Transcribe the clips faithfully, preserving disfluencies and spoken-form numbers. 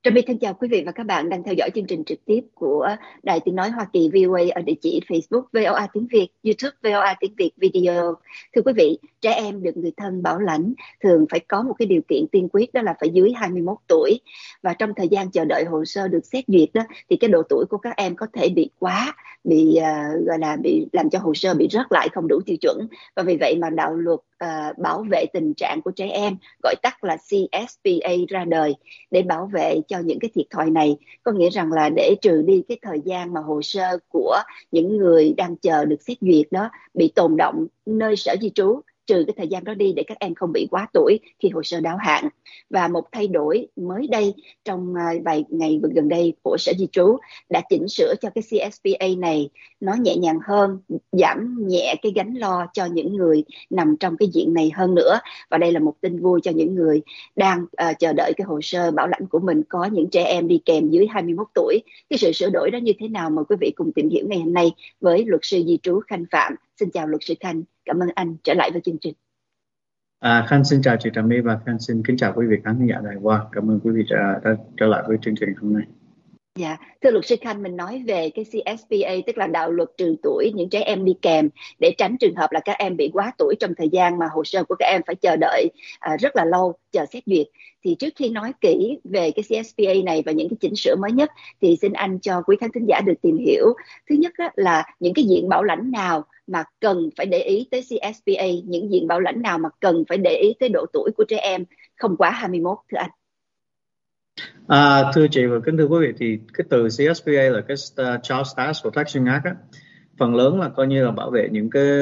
Trà My thân chào quý vị và các bạn đang theo dõi chương trình trực tiếp của Đài Tiếng Nói Hoa Kỳ vê o a ở địa chỉ Facebook vê o a tiếng Việt, YouTube vê o a tiếng Việt Video. Thưa quý vị, trẻ em được người thân bảo lãnh thường phải có một cái điều kiện tiên quyết, đó là phải dưới hai mươi mốt tuổi. Và trong thời gian chờ đợi hồ sơ được xét duyệt đó, thì cái độ tuổi của các em có thể bị quá, bị uh, gọi là bị làm cho hồ sơ bị rớt lại không đủ tiêu chuẩn. Và vì vậy mà đạo luật uh, bảo vệ tình trạng của trẻ em, gọi tắt là xê ét pê a, ra đời để bảo vệ cho những cái thiệt thòi này. Có nghĩa rằng là để trừ đi cái thời gian mà hồ sơ của những người đang chờ được xét duyệt đó bị tồn động nơi sở di trú, trừ cái thời gian đó đi để các em không bị quá tuổi khi hồ sơ đáo hạn. Và một thay đổi mới đây trong vài ngày gần đây của sở di trú đã chỉnh sửa cho cái xê ét pê a này nó nhẹ nhàng hơn, giảm nhẹ cái gánh lo cho những người nằm trong cái diện này hơn nữa. Và đây là một tin vui cho những người đang uh, chờ đợi cái hồ sơ bảo lãnh của mình, có những trẻ em đi kèm dưới hai mươi mốt tuổi. Cái sự sửa đổi đó như thế nào, mời quý vị cùng tìm hiểu ngày hôm nay với luật sư di trú Khanh Phạm. Xin chào luật sư Khanh, cảm ơn anh trở lại với chương trình. À, Khanh xin chào chị Trà My và Khanh xin kính chào quý vị khán giả đài qua. Cảm ơn quý vị đã, đã trở lại với chương trình hôm nay. Dạ, thưa luật sư Khanh, mình nói về cái xê ét pê a, tức là đạo luật trừ tuổi những trẻ em đi kèm để tránh trường hợp là các em bị quá tuổi trong thời gian mà hồ sơ của các em phải chờ đợi à, rất là lâu, chờ xét duyệt. Thì trước khi nói kỹ về cái xê ét pê a này và những cái chỉnh sửa mới nhất, thì xin anh cho quý khán thính giả được tìm hiểu. Thứ nhất á, là những cái diện bảo lãnh nào mà cần phải để ý tới xê ét pê a, những diện bảo lãnh nào mà cần phải để ý tới độ tuổi của trẻ em không quá hai mươi mốt, thưa anh. À, thưa chị và kính thưa quý vị, thì cái từ xê ét pê a là cái Child Status Protection Act á, phần lớn là coi như là bảo vệ những cái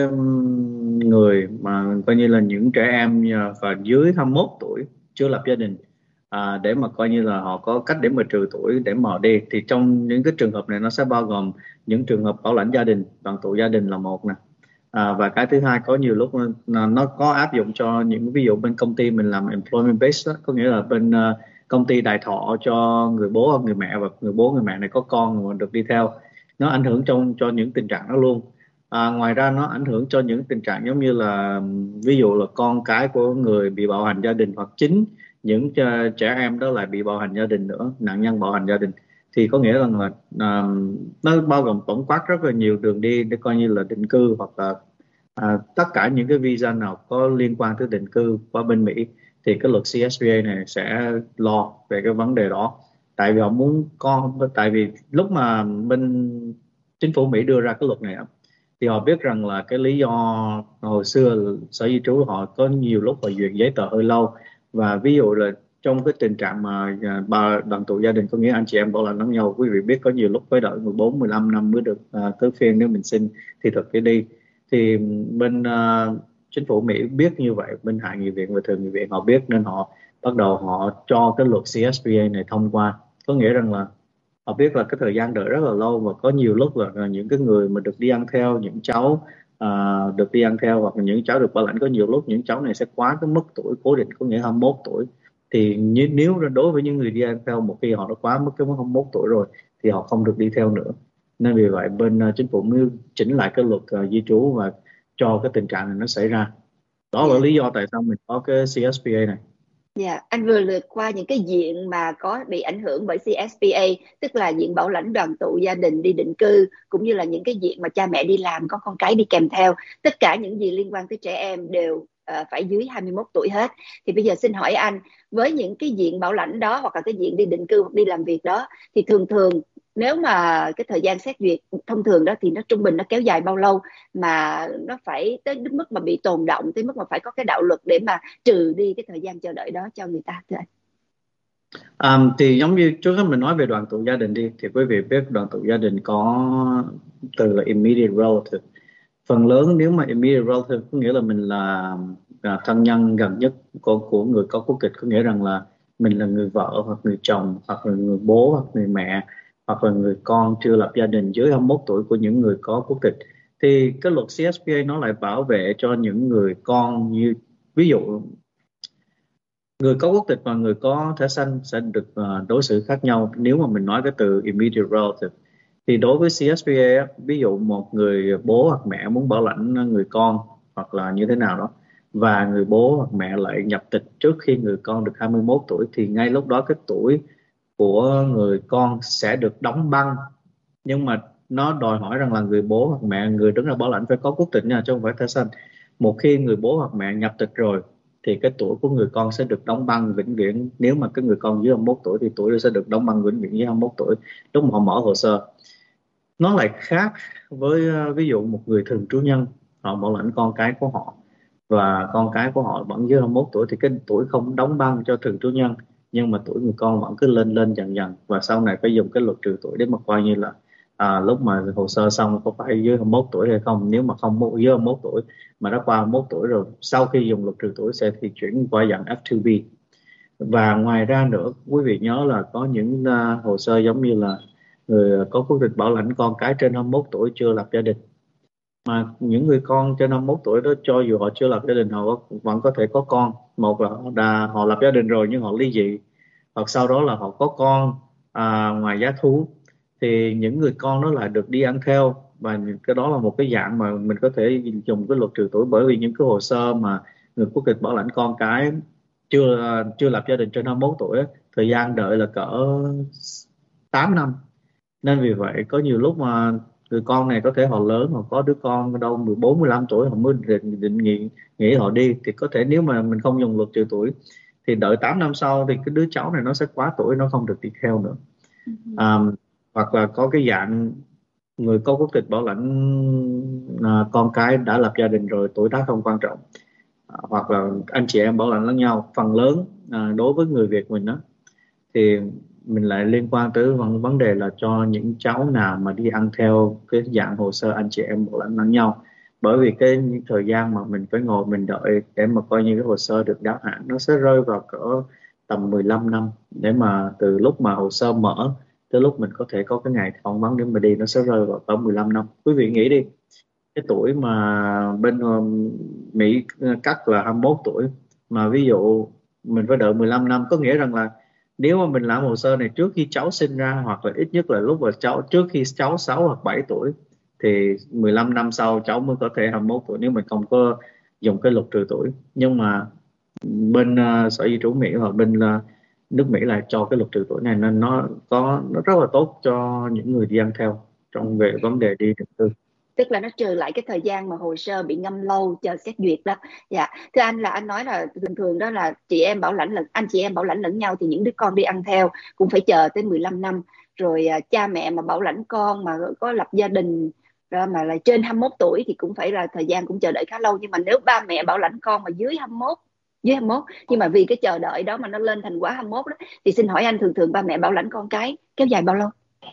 người mà coi như là những trẻ em và dưới hai mươi mốt tuổi chưa lập gia đình, à, để mà coi như là họ có cách để mà trừ tuổi để mà đi. Thì trong những cái trường hợp này nó sẽ bao gồm những trường hợp bảo lãnh gia đình, đoàn tụ gia đình là một nè. À, và cái thứ hai, có nhiều lúc nó, nó có áp dụng cho những ví dụ bên công ty mình làm employment based đó, có nghĩa là bên uh, công ty đại thọ cho người bố hoặc người mẹ, và người bố người mẹ này có con mà được đi theo, nó ảnh hưởng trong cho những tình trạng đó luôn. À, ngoài ra nó ảnh hưởng cho những tình trạng giống như là ví dụ là con cái của người bị bạo hành gia đình, hoặc chính những uh, trẻ em đó lại bị bạo hành gia đình nữa, nạn nhân bạo hành gia đình. Thì có nghĩa rằng là uh, nó bao gồm tổng quát rất là nhiều đường đi để coi như là định cư, hoặc là à, tất cả những cái visa nào có liên quan tới định cư qua bên Mỹ, thì cái luật xê ét pê a này sẽ lo về cái vấn đề đó. Tại vì họ muốn con, tại vì lúc mà bên chính phủ Mỹ đưa ra cái luật này thì họ biết rằng là cái lý do hồi xưa sở di trú họ có nhiều lúc họ duyệt giấy tờ hơi lâu, và ví dụ là trong cái tình trạng mà bà đoàn tụ gia đình, có nghĩa anh chị em bảo lãnh lẫn nhau, quý vị biết có nhiều lúc phải đợi mười bốn mười lăm năm mới được uh, tới phiên nếu mình xin thì thực cái đi. Thì bên uh, chính phủ Mỹ biết như vậy, bên Hạ nghị viện và Thượng nghị viện họ biết, nên họ bắt đầu họ cho cái luật xê ét pê a này thông qua. Có nghĩa rằng là họ biết là cái thời gian đợi rất là lâu, và có nhiều lúc là những cái người mà được đi ăn theo, những cháu uh, được đi ăn theo hoặc là những cháu được bảo lãnh, có nhiều lúc những cháu này sẽ quá cái mức tuổi cố định, có nghĩa hai mươi mốt tuổi. Thì như, nếu đối với những người đi ăn theo, một khi họ đã quá mức cái mức hai mươi mốt tuổi rồi thì họ không được đi theo nữa. Nên vì vậy bên uh, chính phủ mới chỉnh lại cái luật uh, di trú và cho cái tình trạng này nó xảy ra. Đó là lý do tại sao mình có cái xê ét pê a này. Dạ, yeah, anh vừa lượt qua những cái diện mà có bị ảnh hưởng bởi xê ét pê a, tức là diện bảo lãnh đoàn tụ gia đình đi định cư, cũng như là những cái diện mà cha mẹ đi làm có con cái đi kèm theo. Tất cả những gì liên quan tới trẻ em đều uh, phải dưới hai mươi mốt tuổi hết. Thì bây giờ xin hỏi anh, với những cái diện bảo lãnh đó hoặc là cái diện đi định cư hoặc đi làm việc đó, thì thường thường nếu mà cái thời gian xét duyệt thông thường đó thì nó trung bình nó kéo dài bao lâu mà nó phải tới mức mà bị tồn động, tới mức mà phải có cái đạo luật để mà trừ đi cái thời gian chờ đợi đó cho người ta, thưa anh? À, thì giống như trước hết mình nói về đoàn tụ gia đình đi, thì quý vị biết đoàn tụ gia đình có từ là immediate relative. Phần lớn nếu mà immediate relative có nghĩa là mình là, là thân nhân gần nhất của, của người có quốc tịch, có nghĩa rằng là mình là người vợ hoặc người chồng hoặc là người bố hoặc người mẹ hoặc là người con chưa lập gia đình dưới hai mươi mốt tuổi của những người có quốc tịch. Thì cái luật xê ét pê a nó lại bảo vệ cho những người con, như ví dụ người có quốc tịch và người có thẻ xanh sẽ được uh, đối xử khác nhau. Nếu mà mình nói cái từ immediate relative thì đối với xê ét pê a, ví dụ một người bố hoặc mẹ muốn bảo lãnh người con hoặc là như thế nào đó, và người bố hoặc mẹ lại nhập tịch trước khi người con được hai mươi mốt tuổi, thì ngay lúc đó cái tuổi của người con sẽ được đóng băng, nhưng mà nó đòi hỏi rằng là người bố hoặc mẹ, người đứng ra bảo lãnh phải có quốc tịch nha, chứ không phải thẻ xanh. Một khi người bố hoặc mẹ nhập tịch rồi thì cái tuổi của người con sẽ được đóng băng vĩnh viễn. Nếu mà cái người con dưới hai mươi mốt tuổi thì tuổi sẽ được đóng băng vĩnh viễn dưới hai mươi mốt tuổi lúc mà họ mở hồ sơ. Nó lại khác với uh, ví dụ một người thường trú nhân, họ bảo lãnh con cái của họ và con cái của họ vẫn dưới hai mươi mốt tuổi thì cái tuổi không đóng băng cho thường trú nhân, nhưng mà tuổi người con vẫn cứ lên lên dần dần, và sau này phải dùng cái luật trừ tuổi để mà coi như là à, lúc mà hồ sơ xong có phải dưới hai mươi mốt tuổi hay không. Nếu mà không dưới hai mươi mốt tuổi mà đã qua hai mươi mốt tuổi rồi, sau khi dùng luật trừ tuổi sẽ thì chuyển qua dạng F hai B. Và ngoài ra nữa, quý vị nhớ là có những uh, hồ sơ giống như là người có quốc tịch bảo lãnh con cái trên hai mươi mốt tuổi chưa lập gia đình, mà những người con trên hai mươi mốt tuổi đó, cho dù họ chưa lập gia đình, họ vẫn có thể có con. Một là họ, đã, họ lập gia đình rồi nhưng họ ly dị, hoặc sau đó là họ có con à, ngoài giá thú, thì những người con đó lại được đi ăn theo. Và cái đó là một cái dạng mà mình có thể dùng cái luật trừ tuổi, bởi vì những cái hồ sơ mà người quốc tịch bảo lãnh con cái chưa chưa lập gia đình trên hai mươi mốt tuổi, thời gian đợi là cỡ tám năm. Nên vì vậy có nhiều lúc mà người con này có thể họ lớn, họ có đứa con đâu mười bốn, mười lăm tuổi họ mới định, định nghĩ, nghĩ họ đi, thì có thể nếu mà mình không dùng luật trừ tuổi thì đợi tám năm sau thì cái đứa cháu này nó sẽ quá tuổi, nó không được đi theo nữa. À, hoặc là có cái dạng người có quốc tịch bảo lãnh à, con cái đã lập gia đình rồi, tuổi tác không quan trọng, à, hoặc là anh chị em bảo lãnh lẫn nhau. Phần lớn à, đối với người Việt mình đó thì mình lại liên quan tới vấn vấn đề là cho những cháu nào mà đi ăn theo cái dạng hồ sơ anh chị em bảo lãnh lẫn nhau, bởi vì cái những thời gian mà mình phải ngồi mình đợi để mà coi như cái hồ sơ được đáo hạn nó sẽ rơi vào cỡ tầm mười lăm năm, để mà từ lúc mà hồ sơ mở tới lúc mình có thể có cái ngày phỏng vấn để mà đi, nó sẽ rơi vào cỡ mười lăm năm. Quý vị nghĩ đi, cái tuổi mà bên um, Mỹ cắt là hai mươi mốt tuổi, mà ví dụ mình phải đợi mười lăm năm, có nghĩa rằng là nếu mà mình làm hồ sơ này trước khi cháu sinh ra, hoặc là ít nhất là lúc mà cháu trước khi cháu sáu hoặc bảy tuổi, thì mười lăm năm sau cháu mới có thể hai mươi mốt tuổi, nếu mình không có dùng cái luật trừ tuổi. Nhưng mà bên uh, Sở Di trú Mỹ hoặc bên uh, nước Mỹ lại cho cái luật trừ tuổi này, nên nó có nó rất là tốt cho những người đi ăn theo trong về vấn đề đi định cư. Tức là nó trừ lại cái thời gian mà hồ sơ bị ngâm lâu chờ xét duyệt đó. Dạ, thưa anh, là anh nói là thường thường đó là chị em bảo lãnh lẫn anh chị em bảo lãnh lẫn nhau thì những đứa con đi ăn theo cũng phải chờ tới mười lăm năm. Rồi à, cha mẹ mà bảo lãnh con mà có lập gia đình rồi mà là trên hai mươi mốt tuổi thì cũng phải là thời gian cũng chờ đợi khá lâu. Nhưng mà nếu ba mẹ bảo lãnh con mà dưới hai mươi mốt dưới hai mươi mốt nhưng mà vì cái chờ đợi đó mà nó lên thành quá hai mươi mốt đó, thì xin hỏi anh, thường thường ba mẹ bảo lãnh con cái kéo dài bao lâu?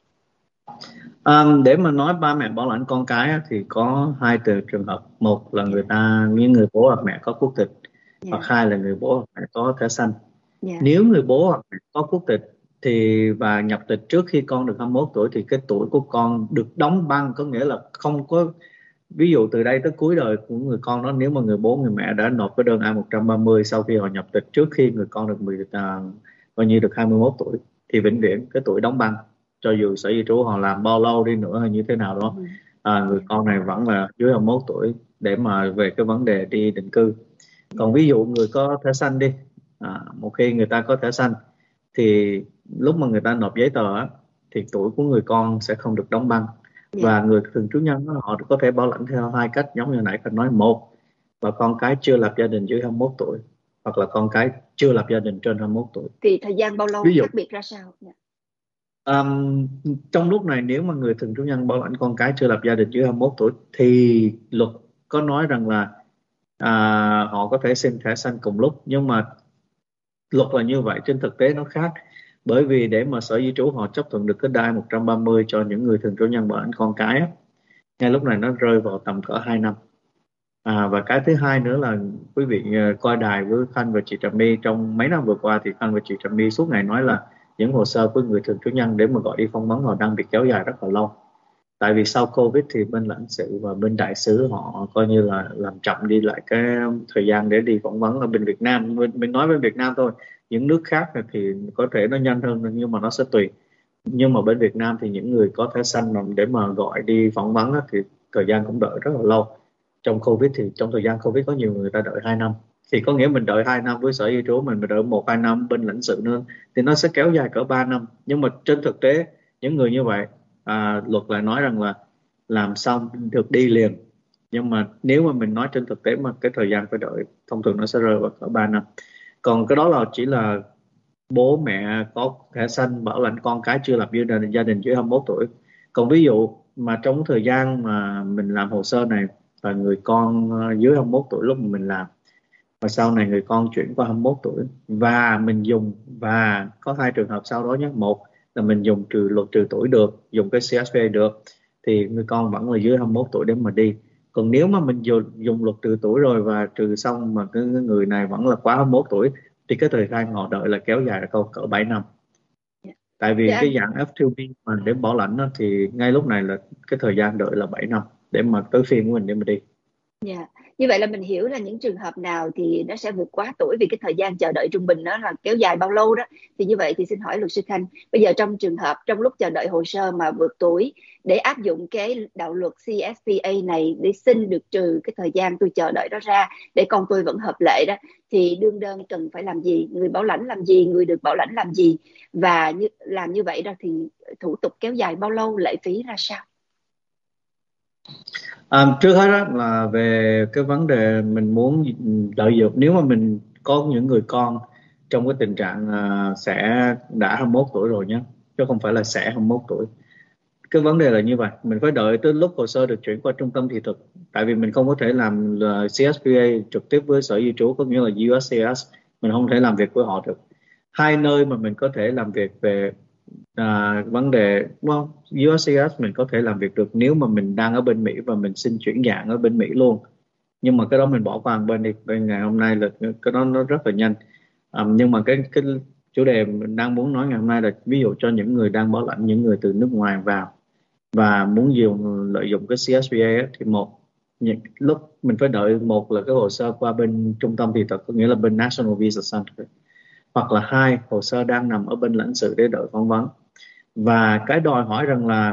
À, để mà nói ba mẹ bảo lãnh con cái á, thì có hai từ trường hợp. Một là người ta, những người bố hoặc mẹ có quốc tịch, Dạ, hoặc hai là người bố hoặc mẹ có thẻ xanh. dạ, Nếu người bố hoặc mẹ có quốc tịch thì và nhập tịch trước khi con được hai mươi mốt tuổi thì cái tuổi của con được đóng băng, có nghĩa là không có, ví dụ từ đây tới cuối đời của người con đó, nếu mà người bố người mẹ đã nộp cái đơn I một ba không sau khi họ nhập tịch trước khi người con được mười à, coi như được hai mươi mốt tuổi, thì vĩnh viễn cái tuổi đóng băng, cho dù Sở Di trú họ làm bao lâu đi nữa hay như thế nào đó, à, người con này vẫn là dưới hai mươi mốt tuổi để mà về cái vấn đề đi định cư. Còn ví dụ người có thẻ xanh đi, à, một khi người ta có thẻ xanh thì lúc mà người ta nộp giấy tờ á, thì tuổi của người con sẽ không được đóng băng. Và người thường trú nhân đó, họ có thể bảo lãnh theo hai cách giống như nãy Khanh nói. Một là con cái chưa lập gia đình dưới hai mươi mốt tuổi, hoặc là con cái chưa lập gia đình trên hai mươi mốt tuổi. Thì thời gian bao lâu, Ví dụ khác biệt ra sao? Dạ. um, trong lúc này nếu mà người thường trú nhân bảo lãnh con cái chưa lập gia đình dưới hai mươi mốt tuổi thì luật có nói rằng là à, họ có thể xin thẻ xanh cùng lúc, nhưng mà luật là như vậy, trên thực tế nó khác. Bởi vì để mà Sở Di trú họ chấp thuận được cái đai một ba không cho những người thường trú nhân bảo lãnh con cái á, ngay lúc này nó rơi vào tầm cỡ hai năm. À, và cái thứ hai nữa là quý vị uh, coi đài với Khanh và chị Trà My trong mấy năm vừa qua, thì Khanh và chị Trà My suốt ngày nói là những hồ sơ của người thường trú nhân để mà gọi đi phỏng vấn họ đang bị kéo dài rất là lâu. Tại vì sau Covid thì bên lãnh sự và bên đại sứ họ coi như là làm chậm đi lại cái thời gian để đi phỏng vấn ở bên Việt Nam. Mình, mình nói bên Việt Nam thôi, những nước khác thì có thể nó nhanh hơn nhưng mà nó sẽ tùy. Nhưng mà bên Việt Nam thì những người có thẻ xanh mà để mà gọi đi phỏng vấn thì thời gian cũng đợi rất là lâu. Trong Covid thì trong thời gian Covid có nhiều người ta đợi hai năm. thì có nghĩa mình đợi hai năm với sở di trú, mình đợi một hai năm bên lãnh sự nữa, thì nó sẽ kéo dài cỡ ba năm. Nhưng mà trên thực tế những người như vậy, à, luật lại nói rằng là làm xong được đi liền. Nhưng mà nếu mà mình nói trên thực tế mà cái thời gian phải đợi thông thường nó sẽ rơi vào cỡ ba năm. Còn cái đó là chỉ là bố mẹ có thẻ xanh bảo lãnh con cái chưa lập gia đình, gia đình dưới hai mươi mốt tuổi. Còn ví dụ mà trong thời gian mà mình làm hồ sơ này và người con ờ, dưới hai mươi mốt tuổi lúc mà mình làm, và sau này người con chuyển qua hai mươi mốt tuổi và mình dùng, và có hai trường hợp sau đó nhé. Một là mình dùng trừ luật trừ tuổi được, dùng cái xê ét pê a được, thì người con vẫn là dưới hai mươi mốt tuổi để mà đi. Còn nếu mà mình dùng, dùng luật trừ tuổi rồi và trừ xong mà cái người này vẫn là quá hai mươi mốt tuổi, thì cái thời gian họ đợi là kéo dài câu cỡ bảy năm. Tại vì Dạ, cái dạng ép hai bê mà để bảo lãnh đó, thì ngay lúc này là cái thời gian đợi là bảy năm để mà tới phiên của mình để mà đi. dạ. Như vậy là mình hiểu là những trường hợp nào thì nó sẽ vượt quá tuổi, vì cái thời gian chờ đợi trung bình nó là kéo dài bao lâu đó. Thì như vậy thì xin hỏi luật sư Khanh, bây giờ trong trường hợp trong lúc chờ đợi hồ sơ mà vượt tuổi, để áp dụng cái đạo luật xê ét pê a này để xin được trừ cái thời gian tôi chờ đợi đó ra để con tôi vẫn hợp lệ đó, thì đương đơn cần phải làm gì, người bảo lãnh làm gì, người được bảo lãnh làm gì, và như làm như vậy đó thì thủ tục kéo dài bao lâu, lệ phí ra sao? À, trước hết đó là về cái vấn đề mình muốn lợi dụng, nếu mà mình có những người con trong cái tình trạng à, sẽ đã hai mươi mốt tuổi rồi nhé, chứ không phải là sẽ hai mươi mốt tuổi. Cái vấn đề là như vậy, mình phải đợi tới lúc hồ sơ được chuyển qua trung tâm thị thực, tại vì mình không có thể làm là xê ét pê a trực tiếp với sở di trú, có nghĩa là u ét xê ét, mình không thể làm việc với họ được. Hai nơi mà mình có thể làm việc về à, vấn đề well, u ét xê ét mình có thể làm việc được nếu mà mình đang ở bên Mỹ và mình xin chuyển dạng ở bên Mỹ luôn. Nhưng mà cái đó mình bỏ qua một bên đi, bên ngày hôm nay là cái đó nó rất là nhanh. À, nhưng mà cái cái chủ đề mình đang muốn nói ngày hôm nay là ví dụ cho những người đang bảo lãnh, những người từ nước ngoài vào và muốn dùng lợi dụng cái xê ét pê a thì một những lúc mình phải đợi, một là cái hồ sơ qua bên trung tâm thị thực, có nghĩa là bên National Visa Center, hoặc là hai, hồ sơ đang nằm ở bên lãnh sự để đợi phỏng vấn. Và cái đòi hỏi rằng là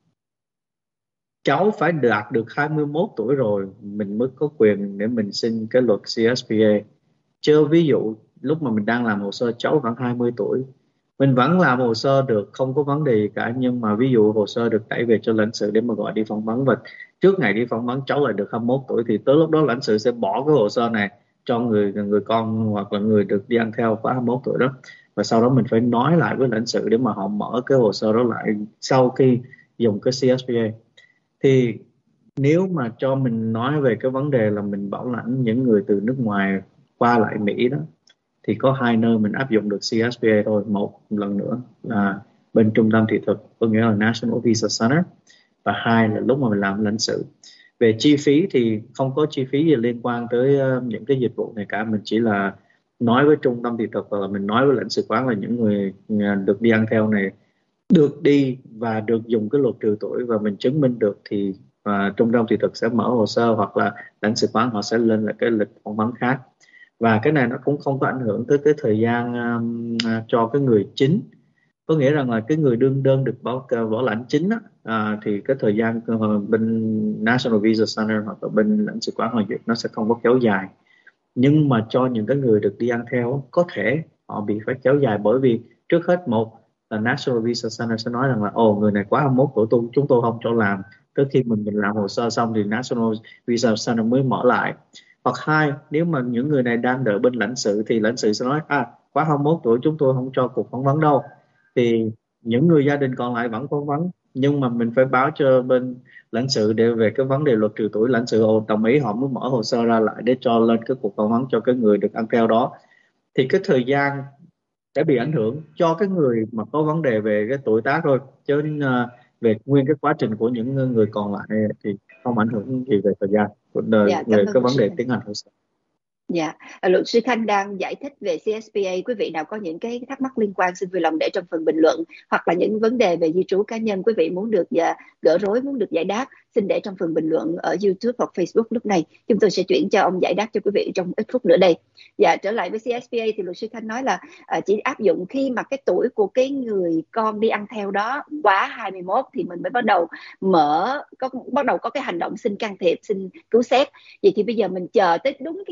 cháu phải đạt được hai mươi mốt tuổi rồi mình mới có quyền để mình xin cái luật xê ét pê a. Chứ ví dụ lúc mà mình đang làm hồ sơ cháu khoảng hai mươi tuổi, mình vẫn làm hồ sơ được, không có vấn đề gì cả, nhưng mà ví dụ hồ sơ được đẩy về cho lãnh sự để mà gọi đi phỏng vấn, và trước ngày đi phỏng vấn cháu lại được hai mươi mốt tuổi, thì tới lúc đó lãnh sự sẽ bỏ cái hồ sơ này cho người người con hoặc là người được đi ăn theo quá hai mươi mốt tuổi đó, và sau đó mình phải nói lại với lãnh sự để mà họ mở cái hồ sơ đó lại sau khi dùng cái xê ét pê a. Thì nếu mà cho mình nói về cái vấn đề là mình bảo lãnh những người từ nước ngoài qua lại Mỹ đó, thì có hai nơi mình áp dụng được xê ét pê a thôi. Một lần nữa là bên trung tâm thị thực, có nghĩa là National Visa Center, và hai là lúc mà mình làm lãnh sự. Về chi phí thì không có chi phí gì liên quan tới uh, những cái dịch vụ này cả. Mình chỉ là nói với trung tâm thị thực hoặc là mình nói với lãnh sự quán là những người được đi ăn theo này được đi và được dùng cái luật trừ tuổi, và mình chứng minh được thì uh, trung tâm thị thực sẽ mở hồ sơ, hoặc là lãnh sự quán họ sẽ lên lại cái lịch phỏng vấn khác. Và cái này nó cũng không có ảnh hưởng tới cái thời gian um, cho cái người chính, có nghĩa rằng là cái người đương đơn được bảo bảo lãnh chính á, à, thì cái thời gian uh, bên National Visa Center hoặc là bên lãnh sự quán họ duyệt nó sẽ không có kéo dài. Nhưng mà cho những cái người được đi ăn theo có thể họ bị phải kéo dài, bởi vì trước hết một là National Visa Center sẽ nói rằng là ồ, người này quá hai mươi mốt tuổi, tôi chúng tôi không cho làm, tới khi mình mình làm hồ sơ xong thì National Visa Center mới mở lại. Hoặc hai, nếu mà những người này đang đợi bên lãnh sự thì lãnh sự sẽ nói à, quá hai mươi mốt tuổi chúng tôi không cho cuộc phỏng vấn đâu, thì những người gia đình còn lại vẫn phỏng vấn, nhưng mà mình phải báo cho bên lãnh sự để về cái vấn đề luật trừ tuổi, lãnh sự đồng ý họ mới mở hồ sơ ra lại để cho lên cái cuộc phỏng vấn cho cái người được ăn theo đó. Thì cái thời gian sẽ bị ảnh hưởng cho cái người mà có vấn đề về cái tuổi tác thôi, chứ uh, về nguyên cái quá trình của những người còn lại thì không ảnh hưởng gì về thời gian Dạ, về cảm ơn cái luật vấn sư đề Khanh. tiến hành hồ sơ. Dạ, à, luật sư Khanh đang giải thích về xê ét pê a. Quý vị nào có những cái thắc mắc liên quan xin vui lòng để trong phần bình luận, hoặc là những vấn đề về di trú cá nhân quý vị muốn được dạ, gỡ rối, muốn được giải đáp, xin để trong phần bình luận ở YouTube hoặc Facebook. Lúc này chúng tôi sẽ chuyển cho ông giải đáp cho quý vị trong ít phút nữa đây. Dạ, trở lại với xê ét pê a thì luật sư Khanh nói là à, chỉ áp dụng khi mà cái tuổi của cái người con đi ăn theo đó quá hai mươi mốt thì mình mới bắt đầu mở có bắt đầu có cái hành động xin can thiệp, xin cứu xét. Vậy thì bây giờ mình chờ tới đúng cái ngày sinh nhật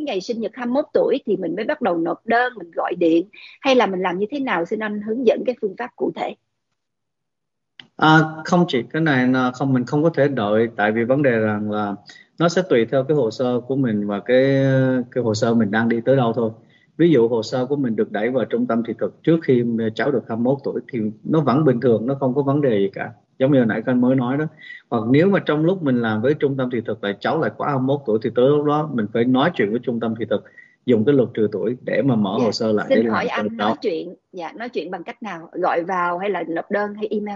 được hai mươi mốt tuổi thì mình mới bắt đầu nộp đơn, mình gọi điện, hay là mình làm như thế nào? Xin anh hướng dẫn cái phương pháp cụ thể. À, không chỉ cái này là không, mình không có thể đợi, tại vì vấn đề rằng là nó sẽ tùy theo cái hồ sơ của mình và cái cái hồ sơ mình đang đi tới đâu thôi. Ví dụ hồ sơ của mình được đẩy vào trung tâm thị thực trước khi cháu được hai mươi mốt tuổi thì nó vẫn bình thường, nó không có vấn đề gì cả, giống như hồi nãy anh mới nói đó. Hoặc nếu mà trong lúc mình làm với trung tâm thị thực lại cháu lại quá hai mươi mốt tuổi thì tới lúc đó mình phải nói chuyện với trung tâm thị thực, dùng cái luật trừ tuổi để mà mở Dạ. hồ sơ lại Xin để hỏi làm cho anh, cháu. nói chuyện, dạ, nói chuyện bằng cách nào? Gọi vào hay là nộp đơn hay email?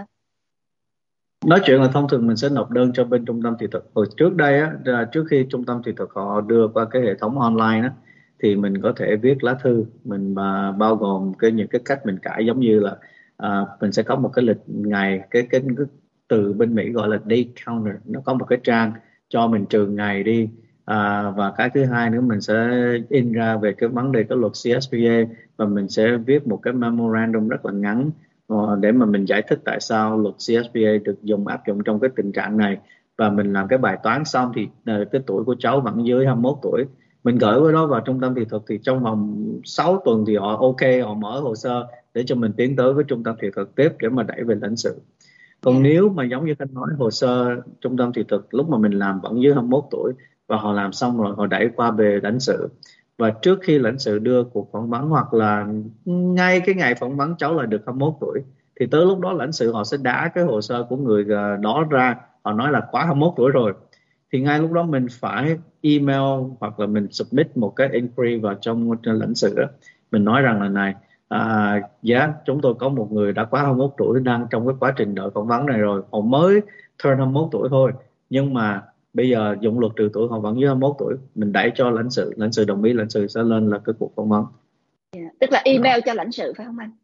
Nói chuyện là thông thường mình sẽ nộp đơn cho bên trung tâm thị thực. Hồi trước đây á, ra- trước khi trung tâm thị thực họ đưa qua cái hệ thống online á, thì mình có thể viết lá thư, mình mà bao gồm cái những cái cách mình cãi, giống như là à, mình sẽ có một cái lịch ngày, cái, cái cái từ bên Mỹ gọi là day counter, nó có một cái trang cho mình trừ ngày đi. À, và cái thứ hai nữa, mình sẽ in ra về cái vấn đề cái luật xê ét pê a, và mình sẽ viết một cái memorandum rất là ngắn Ờ, để mà mình giải thích tại sao luật xê ét pê a được dùng áp dụng trong cái tình trạng này, và mình làm cái bài toán xong thì ờ, cái tuổi của cháu vẫn dưới hai mươi mốt tuổi. Mình gửi cái đó vào trung tâm thị thực thì trong vòng sáu tuần thì họ ok, họ mở hồ sơ để cho mình tiến tới với trung tâm thị thực tiếp để mà đẩy về lãnh sự. Còn Dạ. nếu mà giống như Khanh nói, hồ sơ trung tâm thị thực lúc mà mình làm vẫn dưới hai mươi mốt tuổi và họ làm xong rồi họ đẩy qua về lãnh sự, và trước khi lãnh sự đưa cuộc phỏng vấn hoặc là ngay cái ngày phỏng vấn cháu là được hai mươi mốt tuổi, thì tới lúc đó lãnh sự họ sẽ đá cái hồ sơ của người ờ, đó ra, họ nói là quá hai mươi mốt tuổi rồi, thì ngay lúc đó mình phải email hoặc là mình submit một cái inquiry vào trong lãnh sự đó. Mình nói rằng là này, à, dạ chúng tôi có một người đã quá hai mươi mốt tuổi đang trong cái quá trình đợi phỏng vấn này rồi, họ mới turn hai mươi mốt tuổi thôi, nhưng mà bây giờ dụng luật trừ tuổi họ vẫn dưới hai mươi mốt tuổi, mình đẩy cho lãnh sự, lãnh sự đồng ý, lãnh sự sẽ lên là cái cuộc phỏng vấn Dạ. Tức là đó. email cho lãnh sự phải không anh?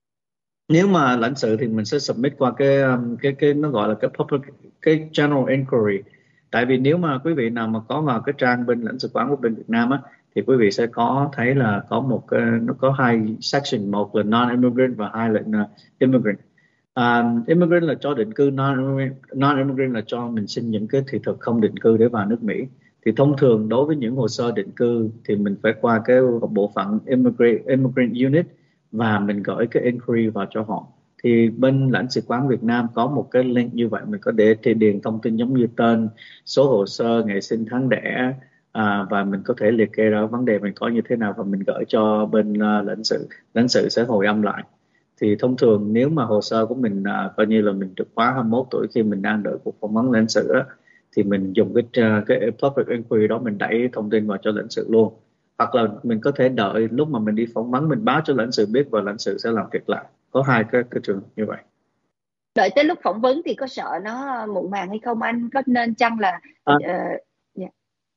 Nếu mà lãnh sự thì mình sẽ submit qua cái um, cái cái nó gọi là cái public, cái general inquiry. Tại vì nếu mà quý vị nào mà có vào cái trang bên lãnh sự quán của bên Việt Nam á, thì quý vị sẽ có thấy là có một cái, nó có hai section, một là non-immigrant và hai là uh, immigrant. Uh, immigrant là cho định cư, non-immigrant, non-immigrant là cho mình xin những cái thị thực không định cư để vào nước Mỹ. Thì thông thường đối với những hồ sơ định cư thì mình phải qua cái bộ phận immigrant, immigrant unit, và mình gửi cái inquiry vào cho họ. Thì bên lãnh sự quán Việt Nam có một cái link như vậy, mình có để thì điền thông tin giống như tên, số hồ sơ, ngày sinh tháng đẻ, à, và mình có thể liệt kê ra vấn đề mình có như thế nào và mình gửi cho bên uh, lãnh sự. Lãnh sự sẽ hồi âm lại. Thì thông thường nếu mà hồ sơ của mình uh, coi như là mình được quá hai mươi mốt tuổi khi mình đang đợi cuộc phỏng vấn lãnh sự á, thì mình dùng cái uh, cái public inquiry đó, mình đẩy thông tin vào cho lãnh sự luôn. Hoặc là mình có thể đợi lúc mà mình đi phỏng vấn mình báo cho lãnh sự biết và lãnh sự sẽ làm việc lại. Có hai cái, cái trường hợp như vậy. Đợi tới lúc phỏng vấn thì có sợ nó muộn màng hay không anh? Có nên chăng là À, uh, dạ.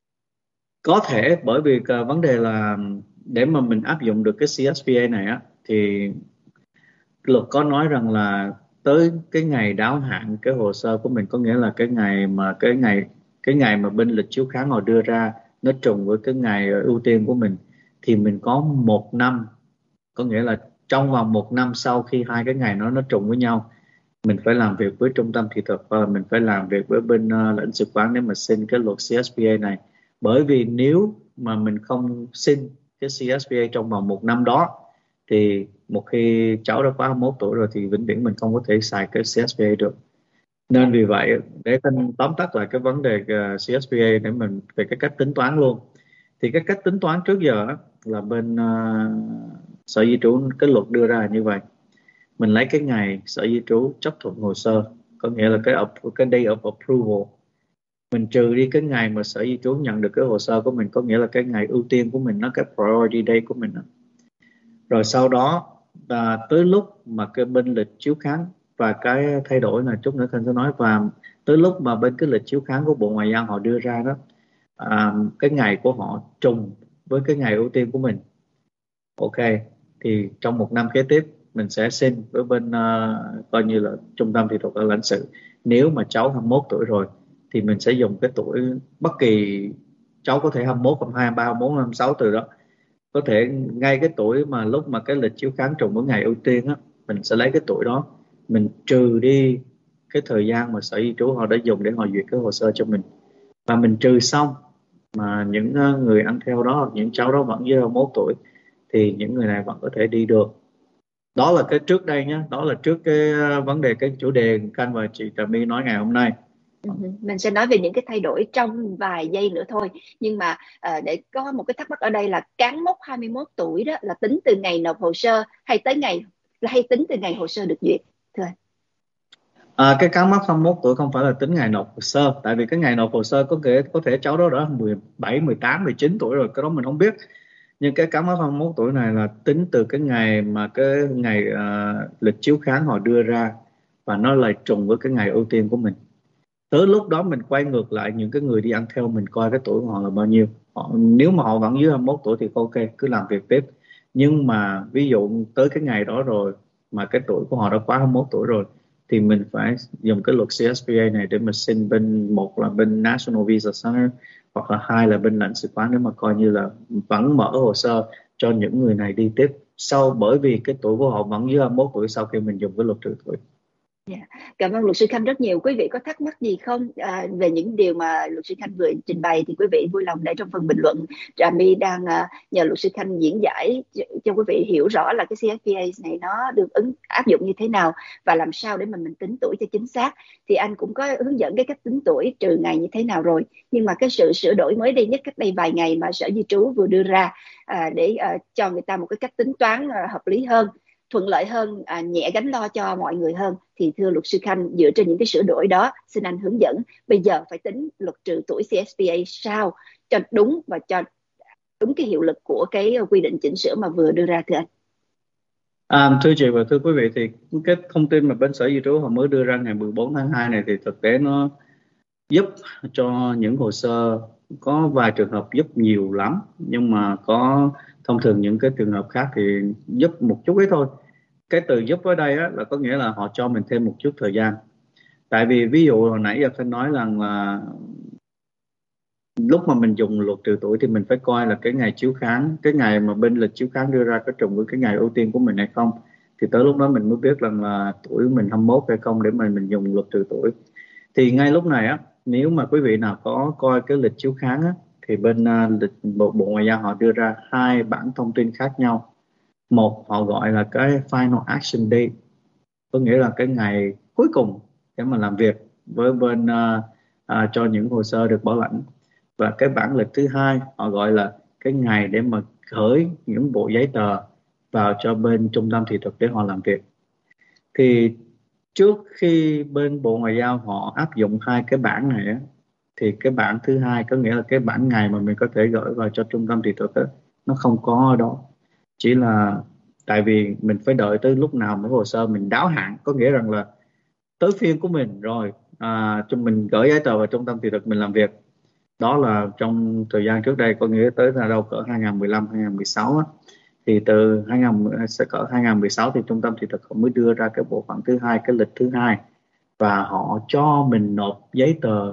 có thể, bởi vì cái vấn đề là để mà mình áp dụng được cái xê ét pê a này á, thì luật có nói rằng là tới cái ngày đáo hạn cái hồ sơ của mình, có nghĩa là cái ngày mà cái ngày cái ngày mà bên lịch chiếu kháng họ đưa ra nó trùng với cái ngày ưu tiên của mình, thì mình có một năm, có nghĩa là trong vòng một năm sau khi hai cái ngày nó nó trùng với nhau, mình phải làm việc với trung tâm thị thực và mình phải làm việc với bên uh, lãnh sự quán để mà xin cái luật xê ét pê a này. Bởi vì nếu mà mình không xin cái xê ét pê a trong vòng một năm đó, thì một khi cháu đã quá hai mươi mốt tuổi rồi thì vĩnh viễn mình không có thể xài cái xê ét pê a được. Nên vì vậy, để anh tóm tắt lại cái vấn đề uh, xê ét pê a để mình về cái cách tính toán luôn, thì cái cách tính toán trước giờ á, là bên uh, sở di trú cái luật đưa ra như vậy. Mình lấy cái ngày sở di trú chấp thuận hồ sơ, có nghĩa là cái cái day of approval, mình trừ đi cái ngày mà sở di trú nhận được cái hồ sơ của mình, có nghĩa là cái ngày ưu tiên của mình, nó cái priority day của mình. Rồi sau đó à, tới lúc mà cái bên lịch chiếu kháng, và cái thay đổi là chút nữa Thanh sẽ nói, và tới lúc mà bên cái lịch chiếu kháng của Bộ Ngoại giao họ đưa ra đó, à, cái ngày của họ trùng với cái ngày ưu tiên của mình, ok, thì trong một năm kế tiếp mình sẽ xin với bên uh, coi như là trung tâm thị thực ở lãnh sự. Nếu mà cháu hai mươi mốt tuổi rồi thì mình sẽ dùng cái tuổi bất kỳ, cháu có thể hai mươi mốt, hai mươi hai, hai mươi ba, hai mươi bốn, hai mươi sáu, từ đó có thể ngay cái tuổi mà lúc mà cái lịch chiếu kháng trùng với ngày ưu tiên á, mình sẽ lấy cái tuổi đó, mình trừ đi cái thời gian mà sở di trú họ đã dùng để họ duyệt cái hồ sơ cho mình, và mình trừ xong mà những uh, người ăn theo đó hoặc những cháu đó vẫn dưới hai mươi mốt tuổi thì những người này vẫn có thể đi được. Đó là cái trước đây nhé, đó là trước cái uh, vấn đề cái chủ đề Khanh và chị Trà My nói ngày hôm nay. Ừ, mình sẽ nói về những cái thay đổi trong vài giây nữa thôi, nhưng mà ờ, để có một cái thắc mắc ở đây là cán mốc hai mươi mốt tuổi đó là tính từ ngày nộp hồ sơ hay tới ngày, hay tính từ ngày hồ sơ được duyệt, thưa anh? À, cái cán mốc hai mươi mốt tuổi không phải là tính ngày nộp hồ sơ, tại vì cái ngày nộp hồ sơ có thể có thể cháu đó đã mười bảy, mười tám, mười chín tuổi rồi, cái đó mình không biết. Nhưng cái cán mốc hai mươi mốt tuổi này là tính từ cái ngày mà cái ngày uh, lịch chiếu kháng họ đưa ra, và nó lại trùng với cái ngày ưu tiên của mình. Tới lúc đó mình quay ngược lại những cái người đi ăn theo mình coi cái tuổi của họ là bao nhiêu. Họ, nếu mà họ vẫn dưới hai mươi mốt tuổi thì ok, cứ làm việc tiếp. Nhưng mà ví dụ tới cái ngày đó rồi mà cái tuổi của họ đã quá hai mươi mốt tuổi rồi thì mình phải dùng cái luật xê ét pê a này để mà xin bên, một là bên National Visa Center, hoặc là hai là bên lãnh sự quán, để mà coi như là vẫn mở hồ sơ cho những người này đi tiếp sau, bởi vì cái tuổi của họ vẫn dưới hai mươi mốt tuổi sau khi mình dùng cái luật trừ tuổi. Dạ. Cảm ơn luật sư Khanh rất nhiều. Quý vị có thắc mắc gì không à, về những điều mà luật sư Khanh vừa trình bày thì quý vị vui lòng để trong phần bình luận. Trà My đang à, nhờ luật sư Khanh diễn giải cho, cho quý vị hiểu rõ là cái xê ét pê a này nó được ứng áp dụng như thế nào và làm sao để mà mình tính tuổi cho chính xác. Thì anh cũng có hướng dẫn cái cách tính tuổi trừ ngày như thế nào rồi. Nhưng mà cái sự sửa đổi mới đây nhất cách đây vài ngày mà Sở Di trú vừa đưa ra à, để à, cho người ta một cái cách tính toán à, hợp lý hơn, thuận lợi hơn, à, nhẹ gánh lo cho mọi người hơn, thì thưa luật sư Khanh, dựa trên những cái sửa đổi đó, xin anh hướng dẫn bây giờ phải tính luật trừ tuổi xê ét pê a sao cho đúng và cho đúng cái hiệu lực của cái quy định chỉnh sửa mà vừa đưa ra, thưa anh. À, thưa chị và thưa quý vị, thì cái thông tin mà bên Sở Di trú họ mới đưa ra ngày mười bốn tháng hai này thì thực tế nó giúp cho những hồ sơ, có vài trường hợp giúp nhiều lắm, nhưng mà có thông thường những cái trường hợp khác thì giúp một chút ít thôi. Cái từ giúp ở đây á, là có nghĩa là họ cho mình thêm một chút thời gian. Tại vì ví dụ hồi nãy giờ tôi nói rằng là lúc mà mình dùng luật trừ tuổi thì mình phải coi là cái ngày chiếu kháng, cái ngày mà bên lịch chiếu kháng đưa ra có trùng với cái ngày ưu tiên của mình hay không, thì tới lúc đó mình mới biết rằng là tuổi mình hai mươi mốt hay không để mà mình dùng luật trừ tuổi. Thì ngay lúc này á, nếu mà quý vị nào có coi cái lịch chiếu kháng á, thì bên uh, lịch bộ, bộ Ngoại giao họ đưa ra hai bản thông tin khác nhau. Một họ gọi là cái final action date, có nghĩa là cái ngày cuối cùng để mà làm việc với bên uh, uh, cho những hồ sơ được bảo lãnh. Và cái bản lịch thứ hai họ gọi là cái ngày để mà gửi những bộ giấy tờ vào cho bên trung tâm thị thực để họ làm việc. Thì trước khi bên Bộ Ngoại giao họ áp dụng hai cái bản này á, thì cái bản thứ hai, có nghĩa là cái bản ngày mà mình có thể gửi vào cho trung tâm thị thực á, nó không có ở đó. Chỉ là tại vì mình phải đợi tới lúc nào mà hồ sơ mình đáo hạn, có nghĩa rằng là tới phiên của mình rồi, à, chúng mình gửi giấy tờ vào trung tâm thị thực mình làm việc. Đó là trong thời gian trước đây, có nghĩa tới là đâu cỡ hai không một lăm, hai không một sáu á. Thì từ hai không sẽ cỡ hai không một sáu thì trung tâm thị thực họ mới đưa ra cái bộ phận thứ hai, cái lịch thứ hai, và họ cho mình nộp giấy tờ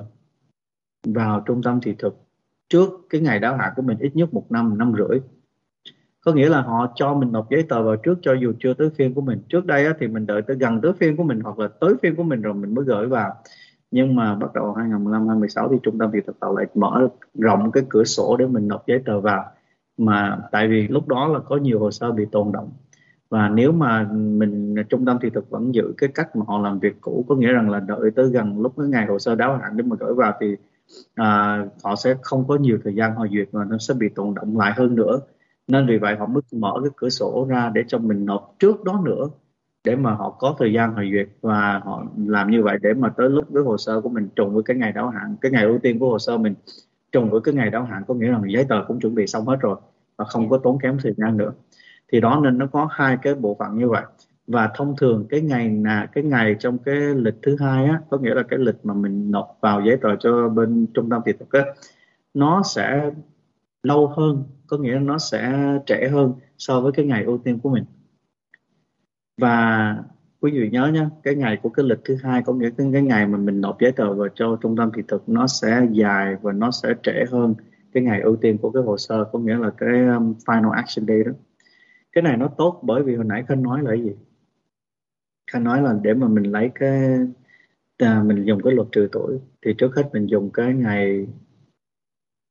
vào trung tâm thị thực trước cái ngày đáo hạn của mình ít nhất một năm, năm rưỡi. Có nghĩa là họ cho mình nộp giấy tờ vào trước cho dù chưa tới phiên của mình. Trước đây á, thì mình đợi tới gần tới phiên của mình hoặc là tới phiên của mình rồi mình mới gửi vào. Nhưng mà bắt đầu hai không một lăm, hai không một sáu thì trung tâm thị thực họ lại mở rộng cái cửa sổ để mình nộp giấy tờ vào. Mà tại vì lúc đó là có nhiều hồ sơ bị tồn đọng, và nếu mà mình trung tâm thị thực vẫn giữ cái cách mà họ làm việc cũ, có nghĩa rằng là đợi tới gần lúc cái ngày hồ sơ đáo hạn để mà gửi vào, thì à, họ sẽ không có nhiều thời gian họ duyệt và nó sẽ bị tồn đọng lại hơn nữa. Nên vì vậy họ mới mở cái cửa sổ ra để cho mình nộp trước đó nữa, để mà họ có thời gian họ duyệt, và họ làm như vậy để mà tới lúc cái hồ sơ của mình trùng với cái ngày đáo hạn, cái ngày ưu tiên của hồ sơ mình trùng với cái ngày đáo hạn, có nghĩa là giấy tờ cũng chuẩn bị xong hết rồi và không có tốn kém thời gian nữa. Thì đó, nên nó có hai cái bộ phận như vậy. Và thông thường cái ngày là cái ngày trong cái lịch thứ hai á, có nghĩa là cái lịch mà mình nộp vào giấy tờ cho bên trung tâm thị thực á, nó sẽ lâu hơn, có nghĩa là nó sẽ trễ hơn so với cái ngày ưu tiên của mình. Và quý vị nhớ nhé, cái ngày của cái lịch thứ hai, có nghĩa cái, cái ngày mà mình nộp giấy tờ vào cho trung tâm thị thực, nó sẽ dài và nó sẽ trễ hơn cái ngày ưu tiên của cái hồ sơ, có nghĩa là cái um, final action day đó. Cái này nó tốt bởi vì hồi nãy Khanh nói là cái gì? Khanh nói là để mà mình lấy cái à, mình dùng cái luật trừ tuổi thì trước hết mình dùng cái ngày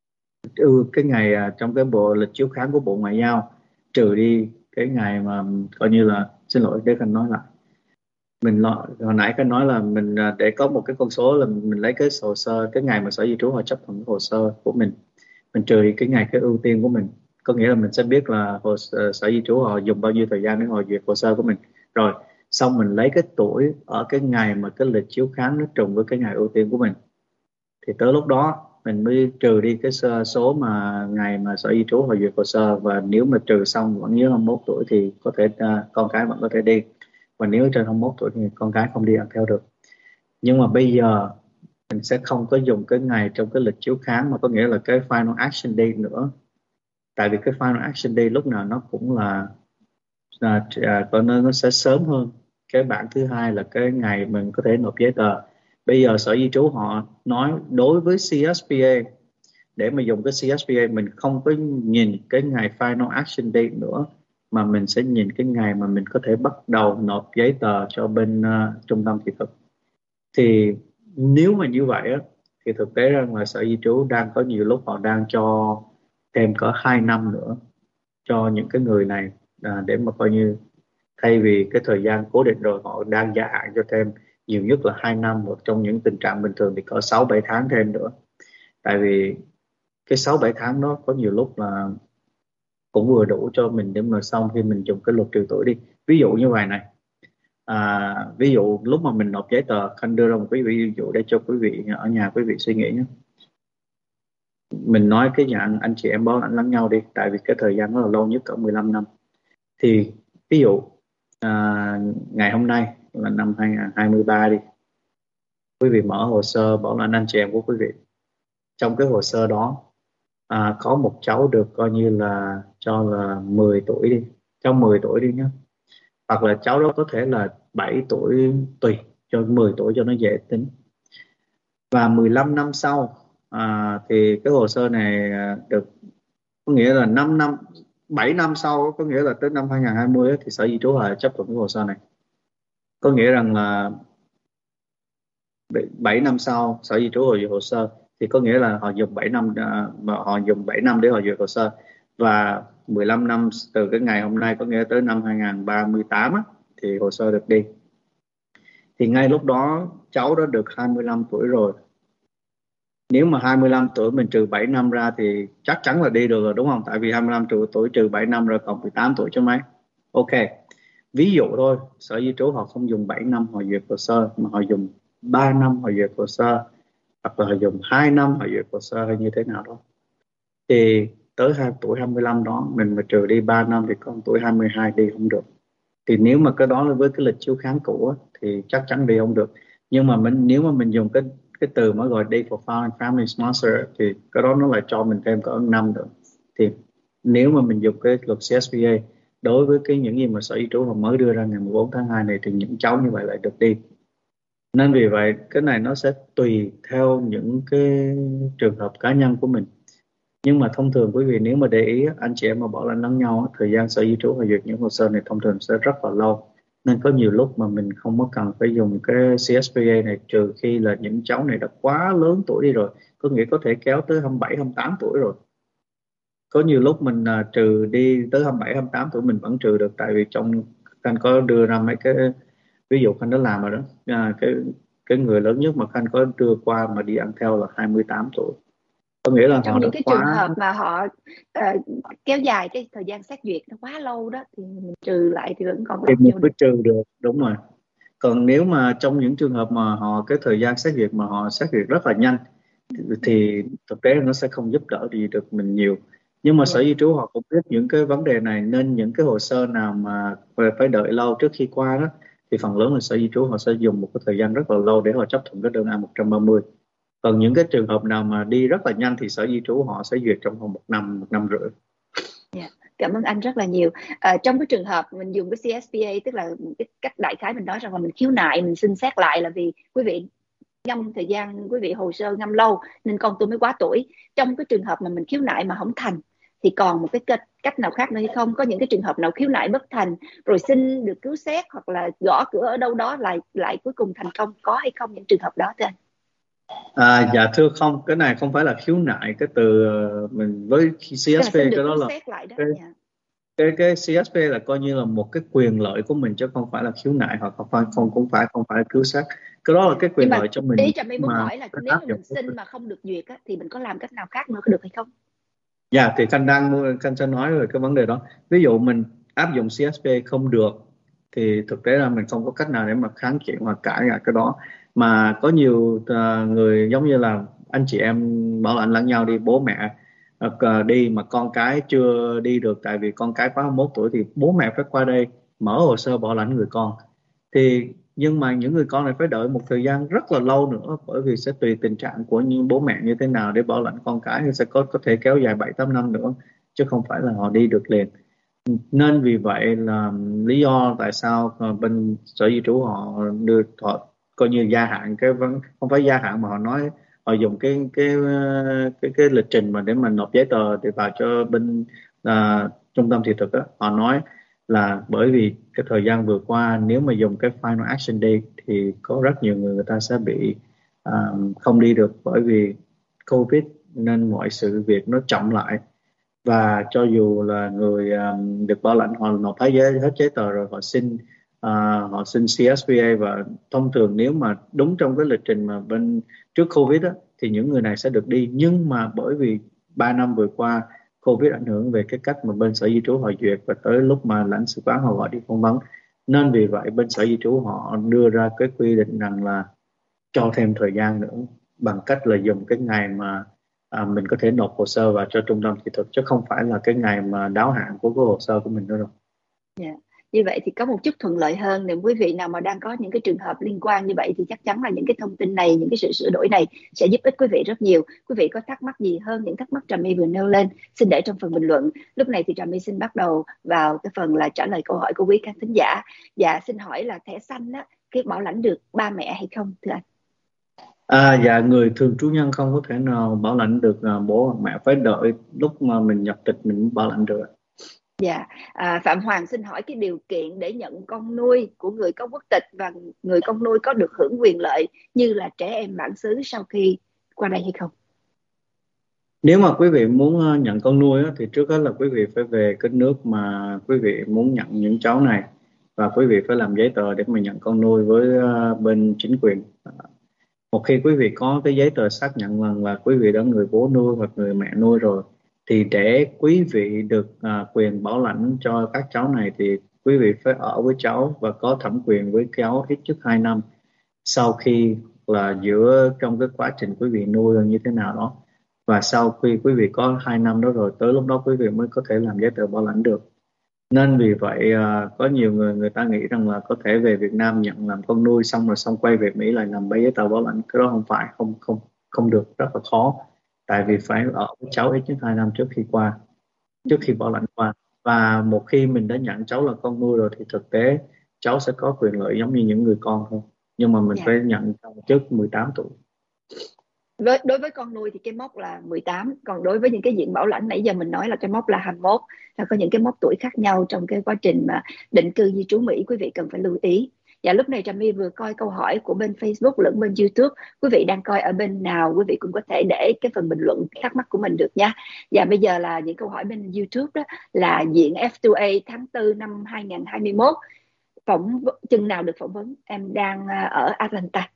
ừ, cái ngày à, trong cái bộ lịch chiếu kháng của Bộ Ngoại giao, trừ đi cái ngày mà coi như là, xin lỗi để Khanh nói lại, mình lo, hồi nãy cái nói là mình à, để có một cái con số là mình lấy cái hồ sơ, cái ngày mà sở di trú họ chấp thuận cái hồ sơ của mình mình trừ đi cái ngày cái ưu tiên của mình, có nghĩa là mình sẽ biết là hồ sơ, sở di trú họ dùng bao nhiêu thời gian để họ duyệt hồ sơ của mình, rồi xong mình lấy cái tuổi ở cái ngày mà cái lịch chiếu kháng nó trùng với cái ngày ưu tiên của mình, thì tới lúc đó mình mới trừ đi cái số số mà ngày mà sở di trú họ duyệt hồ sơ, và nếu mà trừ xong vẫn dưới hai mươi mốt tuổi thì có thể à, con cái vẫn có thể đi, và nếu trên hai mươi mốt tuổi thì con cái không đi ăn theo được. Nhưng mà bây giờ mình sẽ không có dùng cái ngày trong cái lịch chiếu kháng, mà có nghĩa là cái final action date nữa, tại vì cái final action date lúc nào nó cũng là à, à, có nó, nó sẽ sớm hơn cái bản thứ hai là cái ngày mình có thể nộp giấy tờ. Bây giờ sở di trú họ nói đối với xê ét pê a, để mà dùng cái xê ét pê a mình không có nhìn cái ngày final action date nữa, mà mình sẽ nhìn cái ngày mà mình có thể bắt đầu nộp giấy tờ cho bên uh, trung tâm thị thực. Thì nếu mà như vậy á, thì thực tế rằng là sở di trú đang có nhiều lúc họ đang cho thêm cỡ hai năm nữa cho những cái người này, à, để mà coi như thay vì cái thời gian cố định rồi họ đang gia hạn cho thêm nhiều nhất là hai năm, hoặc trong những tình trạng bình thường thì có sáu bảy tháng thêm nữa. Tại vì cái sáu bảy tháng đó có nhiều lúc là cũng vừa đủ cho mình để mà xong khi mình dùng cái luật trừ tuổi đi. Ví dụ như vậy này, à, ví dụ lúc mà mình nộp giấy tờ, Khanh đưa ra một cái ví dụ để cho quý vị ở nhà quý vị suy nghĩ nhé. Mình nói cái dạng anh chị em bảo lãnh lẫn nhau đi, tại vì cái thời gian đó là lâu nhất cỡ mười lăm năm. Thì ví dụ à, ngày hôm nay là năm hai không hai ba đi, quý vị mở hồ sơ bảo lãnh anh chị em của quý vị. Trong cái hồ sơ đó à, có một cháu được coi như là cho là mười tuổi đi, cho mười tuổi đi nhé, hoặc là cháu đó có thể là bảy tuổi, tùy, cho mười tuổi cho nó dễ tính. Và mười lăm năm sau à, thì cái hồ sơ này à, được, có nghĩa là năm năm, bảy năm sau, có nghĩa là tới năm hai không hai không thì sở di trú họ chấp thuận cái hồ sơ này. Có nghĩa rằng là bảy năm sau sở di trú họ duyệt hồ sơ, thì có nghĩa là họ dùng bảy năm à, mà họ dùng bảy năm để họ duyệt hồ sơ, và mười lăm năm từ cái ngày hôm nay, có nghĩa tới năm hai không ba tám á, thì hồ sơ được đi. Thì ngay lúc đó cháu đã được hai mươi lăm tuổi rồi. Nếu mà hai mươi lăm tuổi mình trừ bảy năm ra thì chắc chắn là đi được rồi, đúng không? Tại vì hai mươi lăm tuổi trừ bảy năm rồi còn mười tám tuổi chứ mấy. Ok, ví dụ thôi, sở di trú họ không dùng bảy năm họ duyệt hồ sơ, mà họ dùng ba năm họ duyệt hồ sơ, hoặc là họ dùng hai năm họ duyệt hồ sơ hay như thế nào đó. Thì tới hai tuổi hai mươi lăm đó mình mà trừ đi ba năm thì còn tuổi hai mươi hai đi không được. Thì nếu mà cái đó là với cái lịch chiếu kháng cũ á, thì chắc chắn đi không được. Nhưng mà mình nếu mà mình dùng cái cái từ mà gọi date for filing family sponsor thì cái đó nó lại cho mình thêm cỡ năm nữa. Thì nếu mà mình dùng cái luật xê ét pê a đối với cái những gì mà sở di trú họ mới đưa ra ngày mười bốn tháng hai này, thì những cháu như vậy lại được đi. Nên vì vậy cái này nó sẽ tùy theo những cái trường hợp cá nhân của mình. Nhưng mà thông thường quý vị nếu mà để ý, anh chị em mà bảo lãnh lẫn nhau, thời gian sở di trú và duyệt những hồ sơ này thông thường sẽ rất là lâu. Nên có nhiều lúc mà mình không có cần phải dùng cái xê ét pê a này, trừ khi là những cháu này đã quá lớn tuổi đi rồi, có nghĩa có thể kéo tới hai mươi bảy, hai mươi tám tuổi rồi. Có nhiều lúc mình à, trừ đi tới hai mươi bảy, hai mươi tám tuổi mình vẫn trừ được, tại vì trong Khanh có đưa ra mấy cái ví dụ Khanh đã làm rồi đó. À, cái cái người lớn nhất mà Khanh có đưa qua mà đi ăn theo là hai mươi tám tuổi, có nghĩa là Trong họ đã những cái trường quá. hợp mà họ ờ, kéo dài cái thời gian xét duyệt nó quá lâu đó thì mình trừ lại thì vẫn còn Thì nộp mình vô mới được. trừ được, đúng rồi. Còn nếu mà trong những trường hợp mà họ cái thời gian xét duyệt mà họ xét duyệt rất là nhanh thì, thì thực tế nó sẽ không giúp đỡ gì được mình nhiều. Nhưng mà sở Yeah. di trú họ cũng biết những cái vấn đề này, nên những cái hồ sơ nào mà phải đợi lâu trước khi qua đó thì phần lớn là sở di trú họ sẽ dùng một cái thời gian rất là lâu để họ chấp thuận cái đơn A một trăm ba mươi. Còn những cái trường hợp nào mà đi rất là nhanh thì sở di trú họ sẽ duyệt trong vòng một năm, một năm rưỡi. Yeah. Cảm ơn anh rất là nhiều. À, trong cái trường hợp mình dùng cái xê ét pê a, tức là cái cách đại khái mình nói rằng là mình khiếu nại, mình xin xét lại là vì quý vị ngâm thời gian, quý vị hồ sơ ngâm lâu nên con tôi mới quá tuổi. Trong cái trường hợp mà mình khiếu nại mà không thành thì còn một cái cách, cách nào khác nữa hay không? Có những cái trường hợp nào khiếu nại bất thành rồi xin được cứu xét hoặc là gõ cửa ở đâu đó lại lại cuối cùng thành công, có hay không những trường hợp đó thưa anh? À, dạ thưa không, cái này không phải là khiếu nại. Cái từ ờ, mình với Tức là xê ét pê xin được cái đó cứu là xét lại đó. cái Dạ. cái cái xê ét pê là coi như là một cái quyền lợi của mình chứ không phải là khiếu nại, hoặc không phải không cũng phải không phải là cứu sát. Cái đó là Dạ. cái Nhưng quyền mà lợi cho mình ý Trà My muốn mà hỏi là cái nếu áp mà dụng. mình xin mà không được duyệt á, thì mình có làm cách nào khác nữa có được hay không? Dạ thì Khanh đang Khanh sẽ nói về cái vấn đề đó. Ví dụ mình áp dụng xê ét pê không được thì thực tế là mình không có cách nào để mà kháng kiện hoặc cãi lại cái đó. Mà có nhiều ờ, người giống như là anh chị em bảo lãnh lẫn nhau đi, bố mẹ ờ, đi mà con cái chưa đi được tại vì con cái quá hai mươi mốt tuổi thì bố mẹ phải qua đây mở hồ sơ bảo lãnh người con. Thì nhưng mà những người con này phải đợi một thời gian rất là lâu nữa, bởi vì sẽ tùy tình trạng của những bố mẹ như thế nào để bảo lãnh con cái, thì sẽ có có thể kéo dài bảy tám năm nữa chứ không phải là họ đi được liền. Nên vì vậy là lý do tại sao ờ, bên sở di trú họ đưa họ coi như gia hạn cái vấn, không phải gia hạn mà họ nói họ dùng cái cái ờ, cái cái lịch trình mà để mà nộp giấy tờ để vào cho bên à, trung tâm thị thực á. Họ nói là bởi vì cái thời gian vừa qua nếu mà dùng cái final action date thì có rất nhiều người người ta sẽ bị à, không đi được bởi vì Covid, nên mọi sự việc nó chậm lại. Và cho dù là người um, được bảo lãnh họ nộp hết giấy hết giấy tờ rồi, họ xin à, họ xin xê ét pê a, và thông thường nếu mà đúng trong cái lịch trình mà bên trước Covid á, thì những người này sẽ được đi. Nhưng mà bởi vì ba năm vừa qua Covid ảnh hưởng về cái cách mà bên sở di trú họ duyệt, và tới lúc mà lãnh sự quán họ gọi đi phỏng vấn, nên vì vậy bên sở di trú họ đưa ra cái quy định rằng là cho thêm thời gian nữa bằng cách là dùng cái ngày mà à, mình có thể nộp hồ sơ vào cho trung tâm kỹ thuật, chứ không phải là cái ngày mà đáo hạn của cái hồ sơ của mình nữa đâu. Dạ. Như vậy thì có một chút thuận lợi hơn. Nếu quý vị nào mà đang có những cái trường hợp liên quan như vậy thì chắc chắn là những cái thông tin này, những cái sự sửa đổi này sẽ giúp ích quý vị rất nhiều. Quý vị có thắc mắc gì hơn những thắc mắc Trà My vừa nêu lên, xin để trong phần bình luận. Lúc này thì Trà My xin bắt đầu vào cái phần là trả lời câu hỏi của quý khán thính giả. Dạ, xin hỏi là thẻ xanh á, cái bảo lãnh được ba mẹ hay không thưa anh? À, dạ người thường trú nhân không có thể nào bảo lãnh được à, bố hoặc mẹ, phải đợi lúc mà mình nhập tịch mình mới bảo lãnh được. Dạ, à, Phạm Hoàng xin hỏi cái điều kiện để nhận con nuôi của người có quốc tịch và người con nuôi có được hưởng quyền lợi như là trẻ em bản xứ sau khi qua đây hay không? Nếu mà quý vị muốn ờ, nhận con nuôi á, thì trước hết là quý vị phải về cái nước mà quý vị muốn nhận những cháu này, và quý vị phải làm giấy tờ để mà nhận con nuôi với ờ, bên chính quyền. Một khi quý vị có cái giấy tờ xác nhận rằng là quý vị đã người bố nuôi hoặc người mẹ nuôi rồi, thì để quý vị được à, quyền bảo lãnh cho các cháu này thì quý vị phải ở với cháu và có thẩm quyền với cháu ít nhất hai năm sau khi là giữa trong cái quá trình quý vị nuôi như thế nào đó. Và sau khi quý vị có hai năm đó rồi, tới lúc đó quý vị mới có thể làm giấy tờ bảo lãnh được. Nên vì vậy à, có nhiều người người ta nghĩ rằng là có thể về Việt Nam nhận làm con nuôi xong rồi xong quay về Mỹ lại làm giấy tờ bảo lãnh. Cái đó không phải, không không không được, rất là khó. Tại vì phải ở với cháu ít nhất hai năm trước khi qua, trước khi bảo lãnh qua. Và một khi mình đã nhận cháu là con nuôi rồi thì thực tế cháu sẽ có quyền lợi giống như những người con thôi, nhưng mà mình Dạ. phải nhận trước mười tám tuổi. Với, đối với con nuôi thì cái mốc là mười tám, còn đối với những cái diện bảo lãnh nãy giờ mình nói là cái mốc là hai mươi mốt. Và có những cái mốc tuổi khác nhau trong cái quá trình mà định cư di trú Mỹ, quý vị cần phải lưu ý. Dạ, lúc này Trà My vừa coi câu hỏi của bên Facebook lẫn bên YouTube. Quý vị đang coi ở bên nào, quý vị cũng có thể để cái phần bình luận thắc mắc của mình được nha. Dạ, bây giờ là những câu hỏi bên YouTube đó, là diện F hai A tháng tư năm hai nghìn hai mươi mốt, phỏng chừng nào được phỏng vấn? Em đang à, ở Atlanta.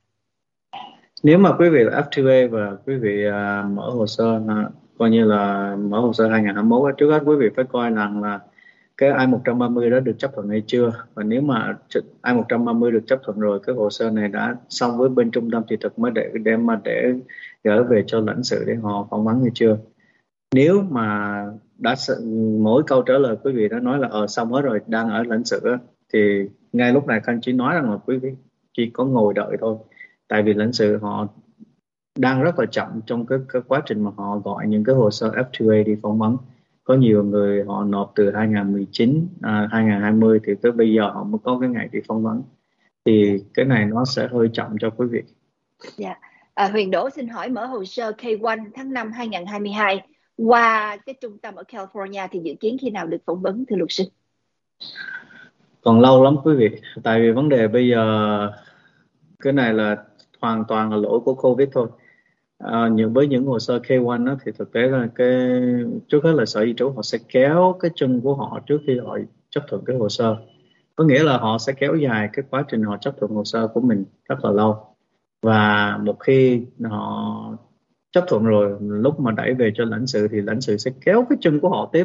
Nếu mà quý vị là F hai A và quý vị à, mở hồ sơ à, coi như là mở hồ sơ hai nghìn hai mươi mốt, trước hết quý vị phải coi rằng là cái I một ba mươi đó được chấp thuận hay chưa. Và nếu mà I một ba mươi được chấp thuận rồi, cái hồ sơ này đã xong với bên trung tâm thị thực mới để để mà để gửi về cho lãnh sự để họ phỏng vấn hay chưa. Nếu mà đã mỗi câu trả lời quý vị đã nói là ờ xong hết rồi, đang ở lãnh sự á, thì ngay lúc này Khanh chỉ nói rằng là quý vị chỉ có ngồi đợi thôi. Tại vì lãnh sự họ đang rất là chậm trong cái, cái quá trình mà họ gọi những cái hồ sơ F hai A đi phỏng vấn. Có nhiều người họ nộp từ hai nghìn mười chín, à, hai nghìn hai mươi thì tới bây giờ họ mới có cái ngày đi phỏng vấn. Thì cái này nó sẽ hơi chậm cho quý vị. Dạ. À, Huyền Đỗ xin hỏi mở hồ sơ K một tháng năm hai nghìn hai mươi hai qua cái trung tâm ở California thì dự kiến khi nào được phỏng vấn thưa luật sư? Còn lâu lắm quý vị. Tại vì vấn đề bây giờ cái này là hoàn toàn là lỗi của Covid thôi. À, những với những hồ sơ K một đó, thì thực tế là cái trước hết là Sở Di trú họ sẽ kéo cái chân của họ trước khi họ chấp thuận cái hồ sơ, có nghĩa là họ sẽ kéo dài cái quá trình họ chấp thuận hồ sơ của mình rất là lâu. Và một khi họ chấp thuận rồi, lúc mà đẩy về cho lãnh sự thì lãnh sự sẽ kéo cái chân của họ tiếp.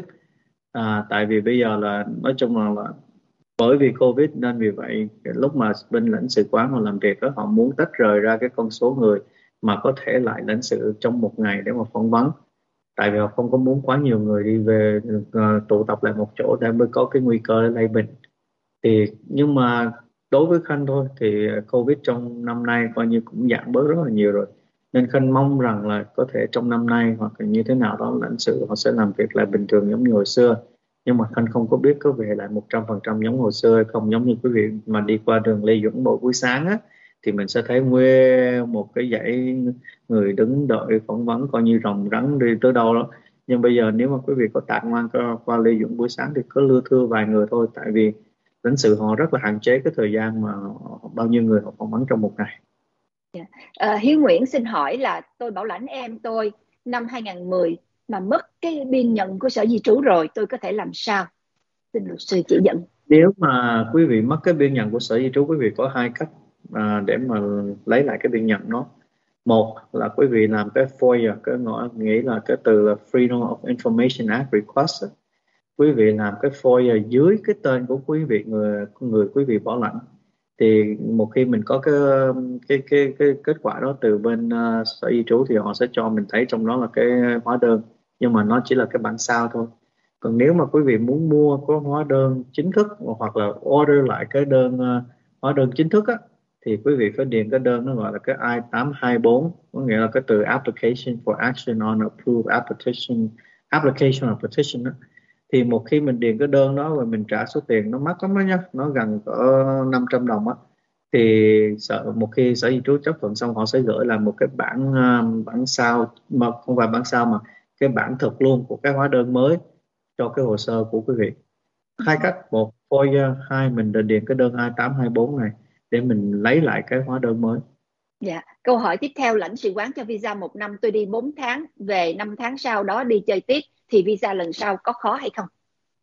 À, tại vì bây giờ là nói chung là, là bởi vì Covid nên vì vậy cái lúc mà bên lãnh sự quán họ làm việc đó, họ muốn tách rời ra cái con số người mà có thể lại lãnh sự trong một ngày để mà phỏng vấn, tại vì họ không có muốn quá nhiều người đi về uh, tụ tập lại một chỗ để mới có cái nguy cơ lây bệnh. Thì nhưng mà đối với Khanh thôi thì Covid trong năm nay coi như cũng giảm bớt rất là nhiều rồi, nên Khanh mong rằng là có thể trong năm nay hoặc là như thế nào đó lãnh sự họ sẽ làm việc lại bình thường giống như hồi xưa. Nhưng mà Khanh không có biết có về lại một trăm phần trăm giống hồi xưa hay không. Giống như quý vị mà đi qua đường Lê Duẩn mỗi buổi sáng á, thì mình sẽ thấy nguyên một cái dãy người đứng đợi phỏng vấn coi như rồng rắn đi tới đâu đó. Nhưng bây giờ nếu mà quý vị có tạt ngoan qua, qua Lê Duẩn buổi sáng thì có lưa thưa vài người thôi, tại vì lãnh sự họ rất là hạn chế cái thời gian mà họ, bao nhiêu người họ phỏng vấn trong một ngày. Yeah. À, Hiếu Nguyễn xin hỏi là tôi bảo lãnh em tôi năm hai không một không mà mất cái biên nhận của Sở Di trú rồi, tôi có thể làm sao? Xin luật sư chỉ dẫn. Nếu mà quý vị mất cái biên nhận của Sở Di trú, quý vị có hai cách à, để mà lấy lại cái biên nhận đó. Một là quý vị làm cái ép o i a, cái ngõ nghĩa là cái từ là Freedom of Information Act Request. Quý vị làm cái ép o i a dưới cái tên của quý vị, người người quý vị bảo lãnh. Thì một khi mình có cái cái cái cái kết quả đó từ bên uh, Sở Di trú thì họ sẽ cho mình thấy trong đó là cái hóa đơn, nhưng mà nó chỉ là cái bản sao thôi. Còn nếu mà quý vị muốn mua có hóa đơn chính thức hoặc là order lại cái đơn uh, hóa đơn chính thức á, thì quý vị phải điền cái đơn nó gọi là cái I tám hai bốn, có nghĩa là cái từ application for action on approved application application or petition đó. Thì một khi mình điền cái đơn đó rồi mình trả số tiền, nó mắc lắm đó nhá, nó gần cỡ năm trăm đồng á, thì sợ một khi Sở Di trú chấp thuận xong họ sẽ gửi lại một cái bản uh, bản sao, mà không phải bản sao mà cái bản thực luôn của cái hóa đơn mới cho cái hồ sơ của quý vị. Hai cách, một ép o i a, hai mình đã điền cái đơn I tám hai bốn này để mình lấy lại cái hóa đơn mới. Dạ. Câu hỏi tiếp theo, lãnh sự quán cho visa một năm, tôi đi bốn tháng, về năm tháng sau đó đi chơi tiếp, thì visa lần sau có khó hay không?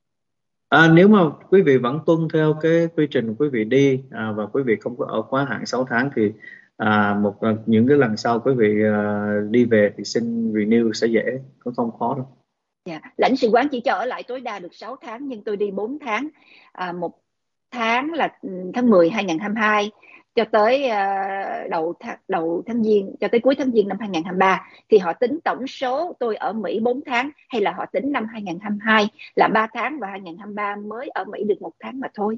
À, nếu mà quý vị vẫn tuân theo cái quy trình quý vị đi à, và quý vị không có ở quá hạn sáu tháng thì à, một những cái lần sau quý vị à, đi về thì xin renew sẽ dễ, cũng không khó đâu. Dạ. Lãnh sự quán chỉ cho ở lại tối đa được sáu tháng, nhưng tôi đi bốn tháng, à, một tháng là tháng mười hai nghìn không trăm hai mươi hai cho tới uh, đầu tháng đầu tháng giêng, cho tới cuối tháng giêng năm hai nghìn không trăm hai mươi ba, thì họ tính tổng số tôi ở Mỹ bốn tháng, hay là họ tính năm hai nghìn không trăm hai mươi hai là ba tháng và hai nghìn không trăm hai mươi ba mới ở Mỹ được một tháng mà thôi?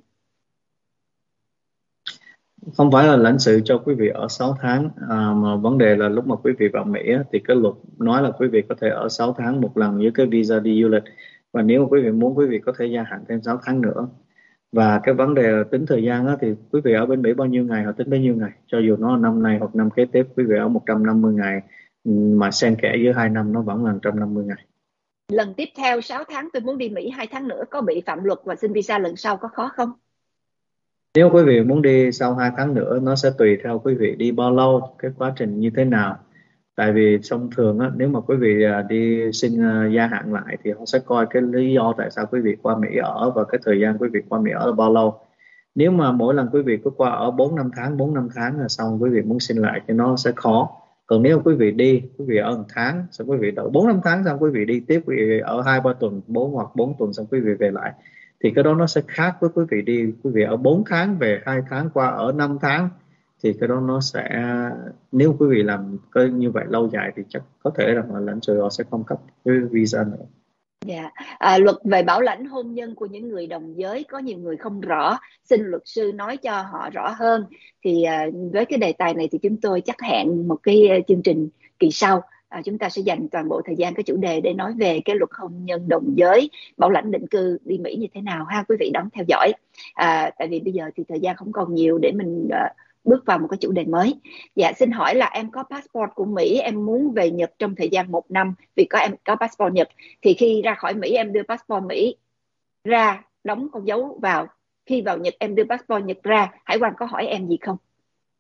Không phải là lãnh sự cho quý vị ở sáu tháng à, mà vấn đề là lúc mà quý vị vào Mỹ á, thì cái luật nói là quý vị có thể ở sáu tháng một lần với cái visa đi du lịch, và nếu mà quý vị muốn quý vị có thể gia hạn thêm sáu tháng nữa. Và cái vấn đề là tính thời gian á, thì quý vị ở bên Mỹ bao nhiêu ngày họ tính bấy nhiêu ngày, cho dù nó năm nay hoặc năm kế tiếp quý vị ở một trăm năm mươi ngày mà xen kẽ giữa hai năm nó vẫn là một trăm năm mươi ngày. Lần tiếp theo sáu tháng tôi muốn đi Mỹ hai tháng nữa, có bị phạm luật và xin visa lần sau có khó không? Nếu quý vị muốn đi sau hai tháng nữa, nó sẽ tùy theo quý vị đi bao lâu, cái quá trình như thế nào. Tại vì thông thường á, nếu mà quý vị đi xin gia hạn lại thì họ sẽ coi cái lý do tại sao quý vị qua Mỹ ở và cái thời gian quý vị qua Mỹ ở là bao lâu. Nếu mà mỗi lần quý vị cứ qua ở bốn năm tháng, bốn năm tháng là xong quý vị muốn xin lại thì nó sẽ khó. Còn nếu quý vị đi, quý vị ở một tháng, xong quý vị đợi bốn năm tháng, xong quý vị đi tiếp, quý vị ở hai ba tuần, bốn hoặc bốn tuần, xong quý vị về lại, thì cái đó nó sẽ khác với quý vị đi, quý vị ở bốn tháng về hai tháng, qua ở năm tháng, thì cái đó nó sẽ, nếu quý vị làm cái như vậy lâu dài thì chắc có thể là lãnh sự họ sẽ không cấp cái visa nữa. Dạ. À, luật về bảo lãnh hôn nhân của những người đồng giới có nhiều người không rõ, xin luật sư nói cho họ rõ hơn. Thì à, với cái đề tài này thì chúng tôi chắc hẹn một cái chương trình kỳ sau, à, chúng ta sẽ dành toàn bộ thời gian cái chủ đề để nói về cái luật hôn nhân đồng giới, bảo lãnh định cư đi Mỹ như thế nào ha, quý vị đón theo dõi. À, tại vì bây giờ thì thời gian không còn nhiều để mình à, bước vào một cái chủ đề mới. Dạ, xin hỏi là em có passport của Mỹ, em muốn về Nhật trong thời gian một năm, vì có em có passport Nhật, thì khi ra khỏi Mỹ em đưa passport Mỹ ra đóng con dấu vào, khi vào Nhật em đưa passport Nhật ra, hải quan có hỏi em gì không?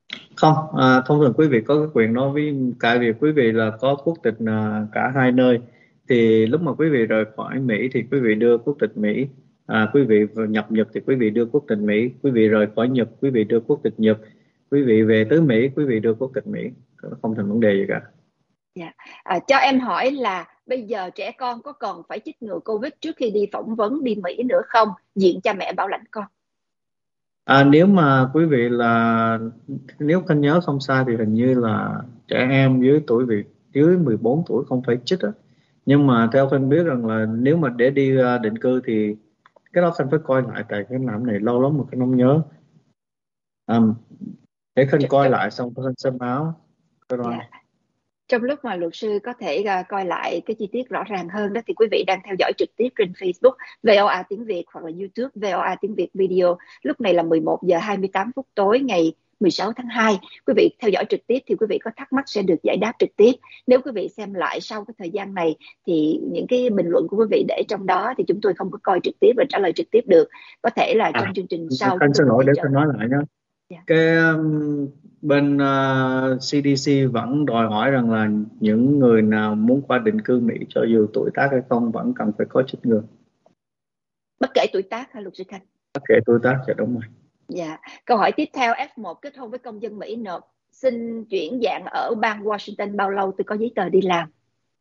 Không, à, thông thường quý vị có cái quyền đó, với cả việc quý vị là có quốc tịch à, cả hai nơi, thì lúc mà quý vị rời khỏi Mỹ thì quý vị đưa quốc tịch Mỹ, à, quý vị vào nhập Nhật thì quý vị đưa quốc tịch Mỹ, quý vị rời khỏi Nhật quý vị đưa quốc tịch Nhật, quý vị về tới Mỹ quý vị đưa quốc tịch Mỹ, không thành vấn đề gì cả. Dạ. À, cho em hỏi là bây giờ trẻ con có còn phải chích ngừa Covid trước khi đi phỏng vấn đi Mỹ nữa không, diện cha mẹ bảo lãnh con? À, nếu mà quý vị là, nếu Khanh nhớ không sai thì hình như là trẻ em dưới tuổi vị dưới mười bốn tuổi không phải chích á, nhưng mà theo Khanh biết rằng là nếu mà để đi à, định cư thì cái đó Khanh phải coi lại, tại cái làm này lâu lắm mà Khanh không nhớ. à, để Khanh Ch- coi ch- lại xong Khanh sẽ báo cái đó. dạ. Trong lúc mà luật sư có thể uh, coi lại cái chi tiết rõ ràng hơn đó, thì quý vị đang theo dõi trực tiếp trên Facebook vê o a tiếng Việt hoặc là YouTube vê o a tiếng Việt Video. Lúc này là mười một giờ hai mươi tám phút tối ngày mười sáu tháng hai. Quý vị theo dõi trực tiếp thì quý vị có thắc mắc sẽ được giải đáp trực tiếp. Nếu quý vị xem lại sau cái thời gian này thì những cái bình luận của quý vị để trong đó thì chúng tôi không có coi trực tiếp và trả lời trực tiếp được. Có thể là À, trong chương trình sau chúng Khanh tôi xin có lỗi, thể để trở Khanh lại. nói lại nhé. Dạ. Cái um, bên uh, xê đê xê vẫn đòi hỏi rằng là những người nào muốn qua định cư Mỹ cho dù tuổi tác hay không vẫn cần phải có chích ngừa, Bất kể tuổi tác hả luật sư Khanh? bất kể tuổi tác. Dạ đúng rồi. Dạ. Câu hỏi tiếp theo, ép một kết hôn với công dân Mỹ nộp xin chuyển dạng ở bang Washington bao lâu tôi có giấy tờ đi làm?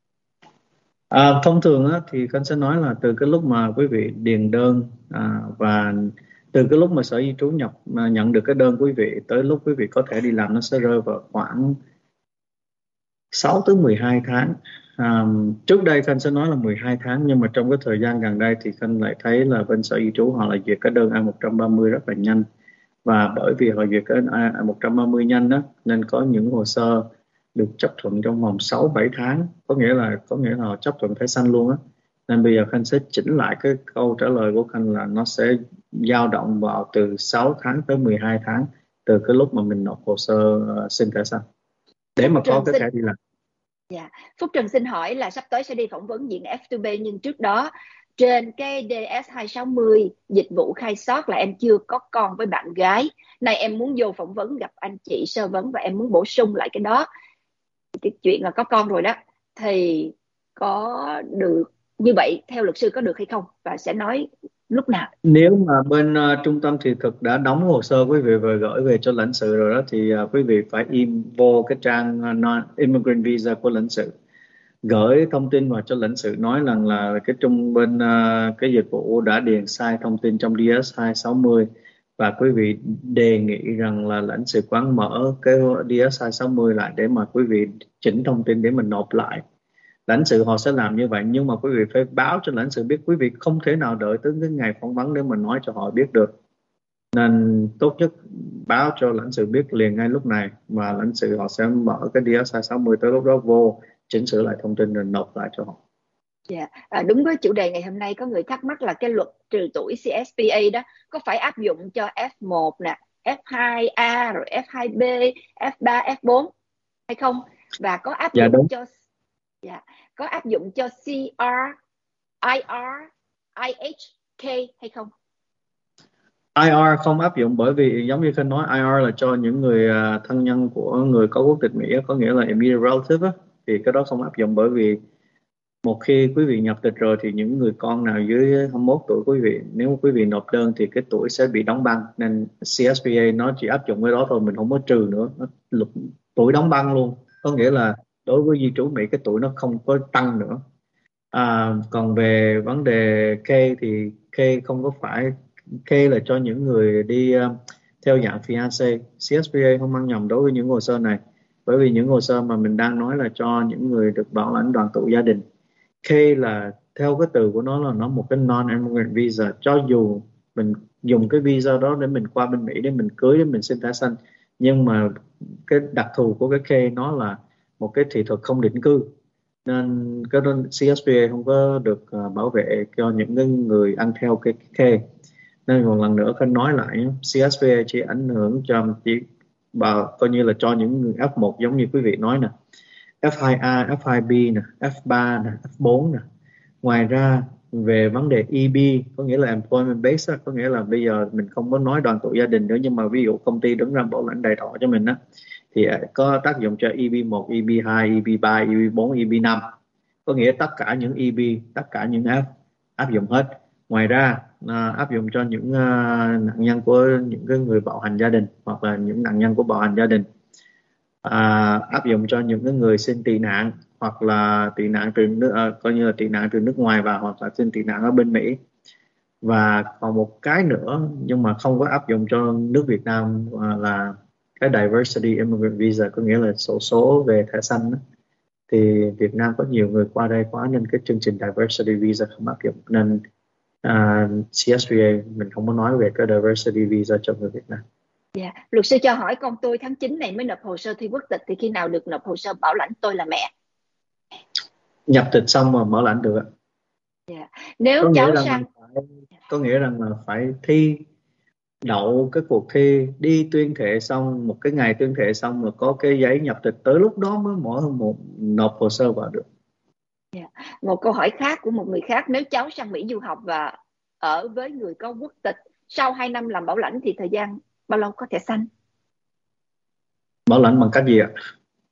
À, thông thường á, thì Khanh sẽ nói là từ cái lúc mà quý vị điền đơn, à, và từ cái lúc mà sở di trú nhập à, nhận được cái đơn quý vị tới lúc quý vị có thể đi làm nó sẽ rơi vào khoảng sáu tới mười hai tháng. À, trước đây Khanh sẽ nói là mười hai tháng, nhưng mà trong cái thời gian gần đây thì Khanh lại thấy là bên sở di trú họ lại duyệt cái đơn A một ba mươi rất là nhanh, và bởi vì họ duyệt cái A một ba mươi nhanh đó nên có những hồ sơ được chấp thuận trong vòng sáu bảy tháng, có nghĩa là có nghĩa là họ chấp thuận thẻ xanh luôn á. Nên bây giờ Khanh sẽ chỉnh lại cái câu trả lời của Khanh là nó sẽ dao động vào từ sáu tháng tới mười hai tháng từ cái lúc mà mình nộp hồ sơ uh, xin thẻ xanh để Phúc mà có Trần cái xin thẻ đi làm. dạ. Phúc Trần xin hỏi là sắp tới sẽ đi phỏng vấn diện ép hai bê, nhưng trước đó trên cái đê ét hai sáu mươi dịch vụ khai sót là em chưa có con với bạn gái. Này em muốn vô phỏng vấn gặp anh chị sơ vấn và em muốn bổ sung lại cái đó. Cái chuyện là có con rồi đó thì có được như vậy theo luật sư có được hay không, và sẽ nói lúc nào? Nếu mà bên uh, trung tâm thị thực đã đóng hồ sơ quý vị và gửi về cho lãnh sự rồi đó thì uh, quý vị phải in vô cái trang uh, non-immigrant visa của lãnh sự, gửi thông tin vào cho lãnh sự nói rằng là cái trung bên uh, cái dịch vụ đã điền sai thông tin trong đê ét hai sáu mươi, và quý vị đề nghị rằng là lãnh sự quán mở cái đê ét hai sáu mươi lại để mà quý vị chỉnh thông tin để mình nộp lại. Lãnh sự họ sẽ làm như vậy, nhưng mà quý vị phải báo cho lãnh sự biết. Quý vị không thể nào đợi tới cái ngày phỏng vấn để mình nói cho họ biết được, nên tốt nhất báo cho lãnh sự biết liền ngay lúc này, và lãnh sự họ sẽ mở cái đê ét hai sáu mươi, tới lúc đó vô chỉnh sửa lại thông tin rồi nộp lại cho họ. Dạ. À, đúng với chủ đề ngày hôm nay có người thắc mắc là cái luật trừ tuổi xê ét pê a đó có phải áp dụng cho ép một nè, ép hai a rồi ép hai bê, ép ba, ép bốn hay không, và có áp Dạ dụng đúng. cho dạ, có áp dụng cho xê rờ, i rờ, i hát ca hay không? i rờ không áp dụng, bởi vì giống như Khanh nói, i rờ là cho những người à, thân nhân của người có quốc tịch Mỹ, có nghĩa là immediate relative á, thì cái đó không áp dụng. Bởi vì một khi quý vị nhập tịch rồi thì những người con nào dưới hai mươi mốt tuổi quý vị, nếu quý vị nộp đơn thì cái tuổi sẽ bị đóng băng, nên xê ét pê a nó chỉ áp dụng cái đó thôi, mình không có trừ nữa, nó lục tuổi đóng băng luôn, có nghĩa là đối với di trú Mỹ cái tuổi nó không có tăng nữa. À, còn về vấn đề K thì K không có phải, K là cho những người đi uh, theo dạng fiancé. xê ét pê a không mang nhầm đối với những hồ sơ này, bởi vì những hồ sơ mà mình đang nói là cho những người được bảo lãnh đoàn tụ gia đình. K là theo cái từ của nó là nó một cái non-immigrant visa, cho dù mình dùng cái visa đó để mình qua bên Mỹ để mình cưới, để mình xin thẻ xanh, nhưng mà cái đặc thù của cái K nó là một cái thị thực không định cư, nên cái đó xê ét pê a không có được uh, bảo vệ cho những cái người ăn theo cái K. Nên một lần nữa Khanh nói lại, xê ét pê a chỉ ảnh hưởng cho chỉ bà coi như là cho những người ép một giống như quý vị nói nè, ép hai a, ép hai bê nè, ép ba nè, ép bốn nè. Ngoài ra về vấn đề E B, có nghĩa là employment based á, có nghĩa là bây giờ mình không có nói đoàn tụ gia đình nữa, nhưng mà ví dụ công ty đứng ra bảo lãnh đầy đỏ cho mình á, thì à, có tác dụng cho E B một, E B hai, E B ba, E B bốn, E B năm, có nghĩa tất cả những E B, tất cả những áp áp dụng hết. Ngoài ra à, áp dụng cho những à, nạn nhân của những cái người bạo hành gia đình, hoặc là những nạn nhân của bạo hành gia đình, à, áp dụng cho những cái người xin tị nạn, hoặc là tị nạn từ nước à, coi như là tị nạn từ nước ngoài vào, hoặc là xin tị nạn ở bên Mỹ. Và còn một cái nữa nhưng mà không có áp dụng cho nước Việt Nam, à, là cái diversity immigrant visa, có nghĩa là sổ số về thẻ xanh đó. Thì Việt Nam có nhiều người qua đây quá nên cái chương trình diversity visa không áp dụng, nên à, xê ét vê a mình không có nói về cái diversity visa cho người Việt Nam. Dạ. Luật sư cho hỏi con tôi tháng chín này mới nộp hồ sơ thi quốc tịch, thì khi nào được nộp hồ sơ bảo lãnh tôi là mẹ? Nhập tịch xong mà mở lãnh được ạ. Dạ. Nếu Có nghĩa cháu rằng sang phải, có nghĩa rằng là phải thi, đậu cái cuộc thi, đi tuyên thệ xong, một cái ngày tuyên thệ xong là có cái giấy nhập tịch, tới lúc đó mới mở một nộp hồ sơ vào được. Dạ. Một câu hỏi khác của một người khác, nếu cháu sang Mỹ du học và ở với người có quốc tịch, sau hai năm làm bảo lãnh thì thời gian bao lâu có thẻ xanh? Bảo lãnh bằng cách gì ạ?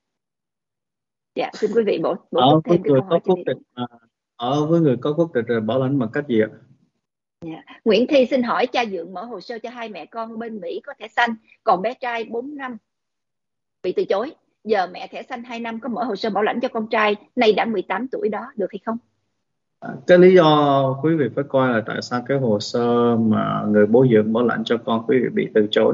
Dạ, xin quý vị bổ bổ Ở túc với thêm cái người câu có hỏi cho quốc biết. tịch, à, ở với người có quốc tịch rồi bảo lãnh bằng cách gì ạ? Dạ. Nguyễn Thi xin hỏi, cha dượng mở hồ sơ cho hai mẹ con bên Mỹ có thẻ xanh, còn bé trai bốn năm bị từ chối. Giờ mẹ thẻ xanh hai năm có mở hồ sơ bảo lãnh cho con trai, nay đã mười tám tuổi đó, được hay không? Cái lý do quý vị phải coi là tại sao cái hồ sơ mà người bố dưỡng bảo lãnh cho con quý vị bị từ chối.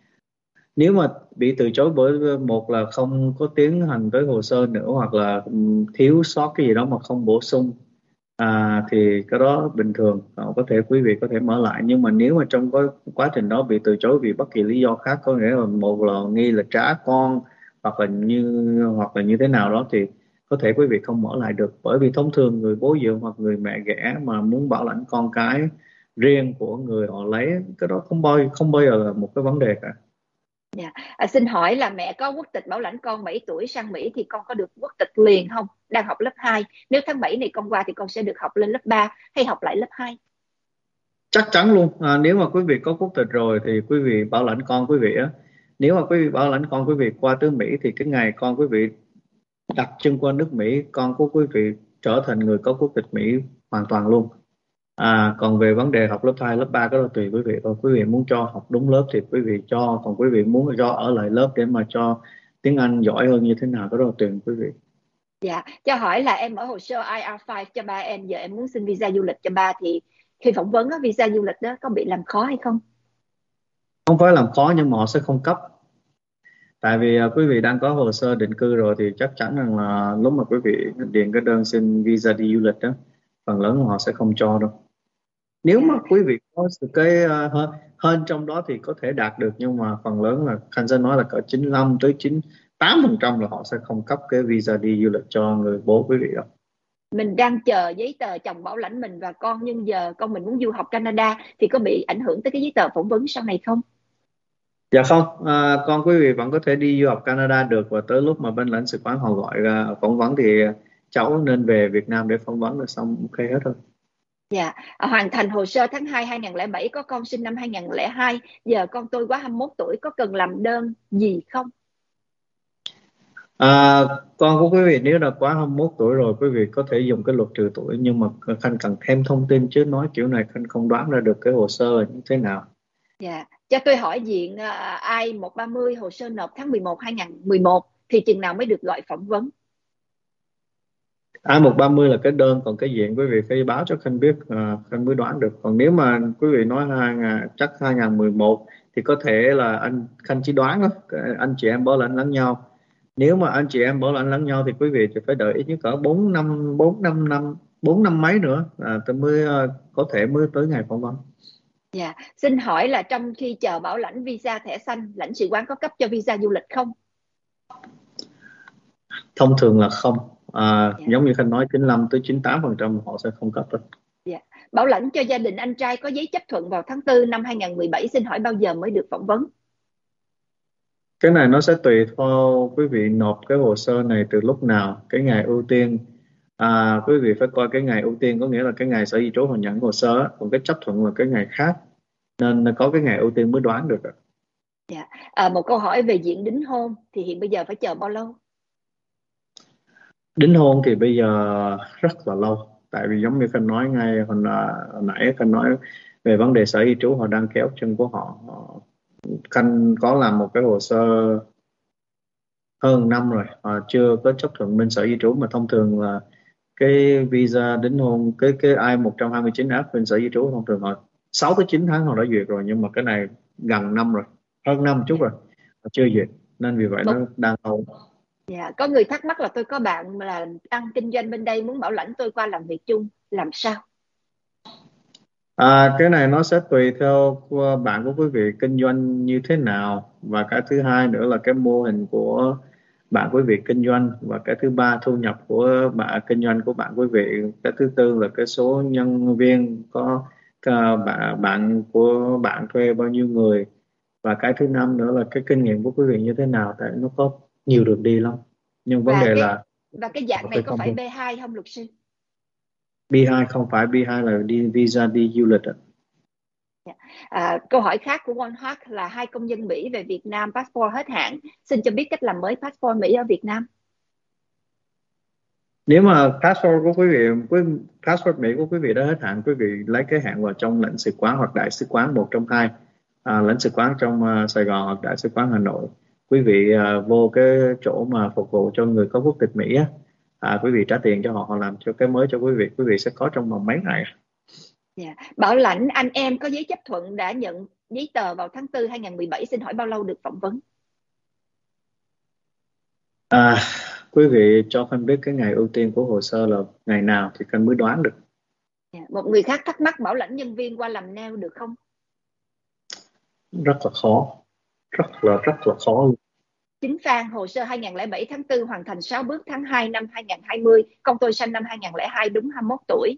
Nếu mà bị từ chối bởi một là không có tiến hành tới hồ sơ nữa, hoặc là thiếu sót cái gì đó mà không bổ sung, à, thì cái đó bình thường, có thể quý vị có thể mở lại. Nhưng mà nếu mà trong cái quá trình đó bị từ chối vì bất kỳ lý do khác, có nghĩa là một là nghi là trả con, hoặc là như hoặc là như thế nào đó, thì có thể quý vị không mở lại được. Bởi vì thông thường người bố dưỡng hoặc người mẹ ghẻ mà muốn bảo lãnh con cái riêng của người họ lấy, cái đó không bao không bao giờ là một cái vấn đề cả. Dạ. À, xin hỏi là mẹ có quốc tịch bảo lãnh con bảy tuổi sang Mỹ thì con có được quốc tịch liền không? Đang học lớp hai. Nếu tháng bảy này con qua thì con sẽ được học lên lớp ba hay học lại lớp hai? Chắc chắn luôn, à, nếu mà quý vị có quốc tịch rồi thì quý vị bảo lãnh con quý vị á, nếu mà quý vị bảo lãnh con quý vị qua tới Mỹ thì cái ngày con quý vị đặt chân qua nước Mỹ, con của quý vị trở thành người có quốc tịch Mỹ hoàn toàn luôn. À, còn về vấn đề học lớp hai, lớp ba, cái đó tùy quý vị thôi. Quý vị muốn cho học đúng lớp thì quý vị cho, còn quý vị muốn cho ở lại lớp để mà cho tiếng Anh giỏi hơn như thế nào, cái đó tùy quý vị. Dạ, cho hỏi là em ở hồ sơ I R năm cho ba em, giờ em muốn xin visa du lịch cho ba, thì khi phỏng vấn á, visa du lịch đó có bị làm khó hay không? Không phải làm khó nhưng mà họ sẽ không cấp. Tại vì à, quý vị đang có hồ sơ định cư rồi thì chắc chắn rằng là lúc mà quý vị điền cái đơn xin visa đi du lịch đó, phần lớn là họ sẽ không cho đâu. Nếu Dạ. mà quý vị có sự cái uh, hơn, hơn trong đó thì có thể đạt được, nhưng mà phần lớn là Khanh sẽ nói là cỡ chín mươi lăm tới chín mươi tám phần trăm là họ sẽ không cấp cái visa đi du lịch cho người bố quý vị đâu. Mình đang chờ giấy tờ chồng bảo lãnh mình và con, nhưng giờ con mình muốn du học Canada thì có bị ảnh hưởng tới cái giấy tờ phỏng vấn sau này không? Dạ không, à, con quý vị vẫn có thể đi du học Canada được, và tới lúc mà bên lãnh sự quán họ gọi ra phỏng vấn thì cháu nên về Việt Nam để phỏng vấn là xong, ok hết rồi. Dạ, à, hoàn thành hồ sơ tháng hai hai nghìn không trăm lẻ bảy, có con sinh năm hai nghìn không trăm lẻ hai, giờ con tôi quá hai mươi mốt tuổi, có cần làm đơn gì không? À, con của quý vị nếu đã quá hai mươi mốt tuổi rồi, quý vị có thể dùng cái luật trừ tuổi, nhưng mà Khanh cần thêm thông tin, chứ nói kiểu này Khanh không đoán ra được cái hồ sơ là như thế nào. Dạ, cho tôi hỏi diện uh, I một ba mươi hồ sơ nộp tháng mười một hai nghìn không trăm mười một thì chừng nào mới được gọi phỏng vấn? I một ba mươi là cái đơn, còn cái diện quý vị phải báo cho Khanh biết, à, Khanh mới đoán được. Còn nếu mà quý vị nói hai ngàn, chắc hai nghìn không trăm mười một thì có thể là anh Khanh chỉ đoán đó, anh chị em bảo lãnh lẫn nhau. Nếu mà anh chị em bảo lãnh lẫn nhau thì quý vị thì phải đợi ít nhất cỡ bốn năm, bốn năm năm, bốn năm mấy nữa à, tôi mới uh, có thể mới tới ngày phỏng vấn. Dạ, xin hỏi là trong khi chờ bảo lãnh visa thẻ xanh, lãnh sự quán có cấp cho visa du lịch không? Thông thường là không, à, Dạ. giống như Khanh nói chín mươi lăm tới chín mươi tám phần trăm họ sẽ không cấp đâu. Dạ. Bảo lãnh cho gia đình anh trai có giấy chấp thuận vào tháng tư năm hai nghìn không trăm mười bảy, xin hỏi bao giờ mới được phỏng vấn? Cái này nó sẽ tùy theo quý vị nộp cái hồ sơ này từ lúc nào. Cái ngày ưu tiên À, quý vị phải coi cái ngày ưu tiên, có nghĩa là cái ngày sở di trú họ nhận hồ sơ á, còn cái chấp thuận là cái ngày khác, nên có cái ngày ưu tiên mới đoán được ạ. Dạ. À, một câu hỏi về diện đính hôn thì hiện bây giờ phải chờ bao lâu? Đính hôn thì bây giờ rất là lâu, tại vì giống như Khanh nói ngay hồi, nà- hồi nãy Khanh nói về vấn đề sở di trú, họ đang kéo chân của họ. họ Khanh có làm một cái hồ sơ hơn năm rồi, họ chưa có chấp thuận bên sở di trú, mà thông thường là cái visa đính hôn, cái cái I một hai chín F bên sở di trú thông thường họ sáu tới chín tháng họ đã duyệt rồi, nhưng mà cái này gần năm rồi, hơn năm chút rồi, họ chưa duyệt, nên vì vậy nó Một, đang lâu. dạ, có người thắc mắc là tôi có bạn là đang kinh doanh bên đây muốn bảo lãnh tôi qua làm việc chung, làm sao? À, cái này nó sẽ tùy theo của bạn của quý vị kinh doanh như thế nào, và cái thứ hai nữa là cái mô hình của bạn quý vị kinh doanh, và cái thứ ba thu nhập của bạn kinh doanh của bạn quý vị, cái thứ tư là cái số nhân viên có cả bạn bạn của bạn thuê bao nhiêu người, và cái thứ năm nữa là cái kinh nghiệm của quý vị như thế nào, tại nó có nhiều đường đi lắm, nhưng vấn Và đề cái là và cái dạng này phải có công phải ty. B hai không luật sư? B hai không phải, B hai là đi visa đi du lịch ạ. Dạ. À, câu hỏi khác của One Heart là hai công dân Mỹ về Việt Nam passport hết hạn, xin cho biết cách làm mới passport Mỹ ở Việt Nam. Nếu mà passport của quý vị, quý passport Mỹ của quý vị đã hết hạn, quý vị lấy cái hạn vào trong lãnh sự quán hoặc đại sứ quán, một trong hai, à, lãnh sự quán trong uh, Sài Gòn hoặc đại sứ quán Hà Nội. Quý vị uh, vô cái chỗ mà phục vụ cho người có quốc tịch Mỹ á, à, quý vị trả tiền cho họ, họ làm cho cái mới cho quý vị, quý vị sẽ có trong vòng mấy ngày. Dạ. Bảo lãnh anh em có giấy chấp thuận đã nhận giấy tờ vào tháng tư hai nghìn mười bảy, xin hỏi bao lâu được phỏng vấn? À, quý vị cho Khanh biết cái ngày ưu tiên của hồ sơ là ngày nào thì Khanh mới đoán được. Dạ. Một người khác thắc mắc bảo lãnh nhân viên qua làm nail được không? Rất là khó, rất là rất là khó luôn. Chính Phan, hồ sơ hai nghìn lẻ bảy tháng tư hoàn thành sáu bước tháng hai năm hai nghìn hai mươi, con tôi sinh năm hai nghìn lẻ hai, đúng hai mươi mốt tuổi.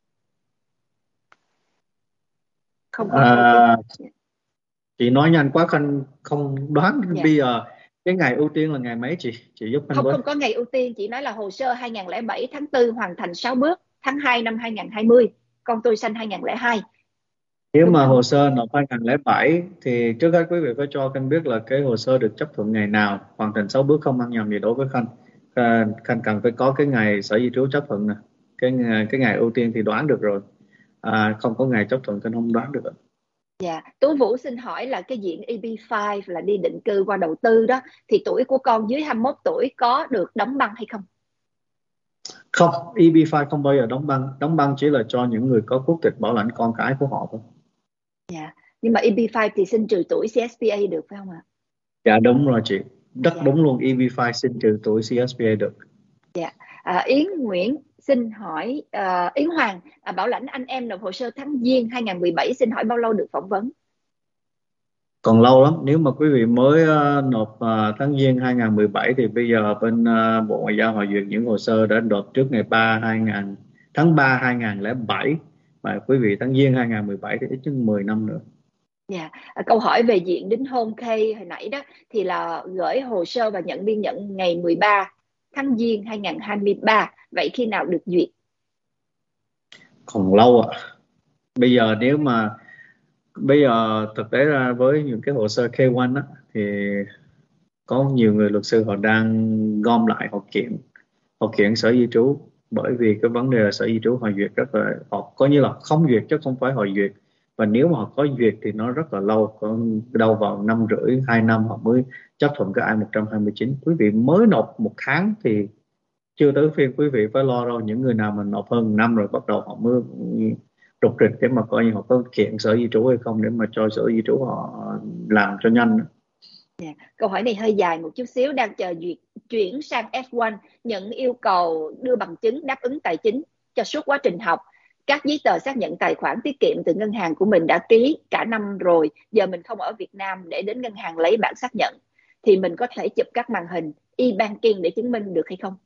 Không có thời tiết. À, chị nói nhanh quá Khanh không đoán. Dạ. Bây giờ cái ngày ưu tiên là ngày mấy, chị chị giúp Khanh Không, với. không có ngày ưu tiên, chị nói là hồ sơ hai nghìn lẻ bảy tháng tư hoàn thành sáu bước tháng hai năm hai nghìn hai mươi, con tôi sinh hai nghìn lẻ hai, Nếu đúng mà hồ hai mươi mốt tuổi. sơ nộp hai không không bảy thì trước hết quý vị phải cho Khanh biết là cái hồ sơ được chấp thuận ngày nào, hoàn thành sáu bước không ăn nhầm gì đối với Khanh. À, Khanh cần phải có cái ngày sở di trú chấp thuận nè, cái ngày- cái ngày ưu tiên thì đoán được rồi, à, không có ngày chấp thuận Khanh không đoán được. Dạ, Tú Vũ xin hỏi là cái diện E B năm là đi định cư qua đầu tư đó, thì tuổi của con dưới hai mươi mốt tuổi có được đóng băng hay không? Không, E B năm không bao giờ đóng băng, đóng băng chỉ là cho những người có quốc tịch bảo lãnh con cái của họ thôi. Dạ, nhưng mà E B năm thì xin trừ tuổi C S P A được phải không ạ? Dạ đúng rồi chị, rất Dạ, đúng luôn, E B năm xin trừ tuổi C S P A được. dạ. À, Yến Nguyễn xin hỏi, à, Yến Hoàng, à, bảo lãnh anh em nộp hồ sơ tháng Giêng hai nghìn mười bảy, xin hỏi bao lâu được phỏng vấn? Còn lâu lắm, nếu mà quý vị mới uh, nộp uh, tháng Giêng hai không một bảy thì bây giờ bên uh, Bộ Ngoại giao họ duyệt những hồ sơ đã nộp trước ngày ba hai nghìn tháng ba hai không không bảy, và quý vị tháng Giêng hai không một bảy thì ít nhất mười năm nữa. Dạ. À, câu hỏi về diện đính hôn Kay hồi nãy đó thì là gửi hồ sơ và nhận biên nhận ngày mười ba tháng Giêng hai nghìn hai mươi ba, vậy khi nào được duyệt? Còn lâu ạ. Bây giờ nếu mà bây giờ thực tế ra với những cái hồ sơ K một á, thì có nhiều người luật sư họ đang gom lại, họ kiện họ kiện sở di trú, bởi vì cái vấn đề là sở di trú họ duyệt rất là, họ có như là không duyệt chứ không phải họ duyệt, và nếu mà họ có duyệt thì nó rất là lâu, có đâu vào năm rưỡi hai năm họ mới chấp thuận cái I một hai chín. Quý vị mới nộp một tháng thì chưa tới phiên quý vị phải lo đâu, những người nào mà nộp hơn năm rồi bắt đầu họ mới trục trịch để mà coi như họ có kiện sở di trú hay không, để mà cho sở di trú họ làm cho nhanh. Dạ. Câu hỏi này hơi dài một chút xíu, đang chờ duyệt chuyển sang F một, nhận yêu cầu đưa bằng chứng đáp ứng tài chính cho suốt quá trình học. Các giấy tờ xác nhận tài khoản tiết kiệm từ ngân hàng của mình đã ký cả năm rồi, giờ mình không ở Việt Nam để đến ngân hàng lấy bản xác nhận, thì mình có thể chụp các màn hình e-banking để chứng minh được hay không?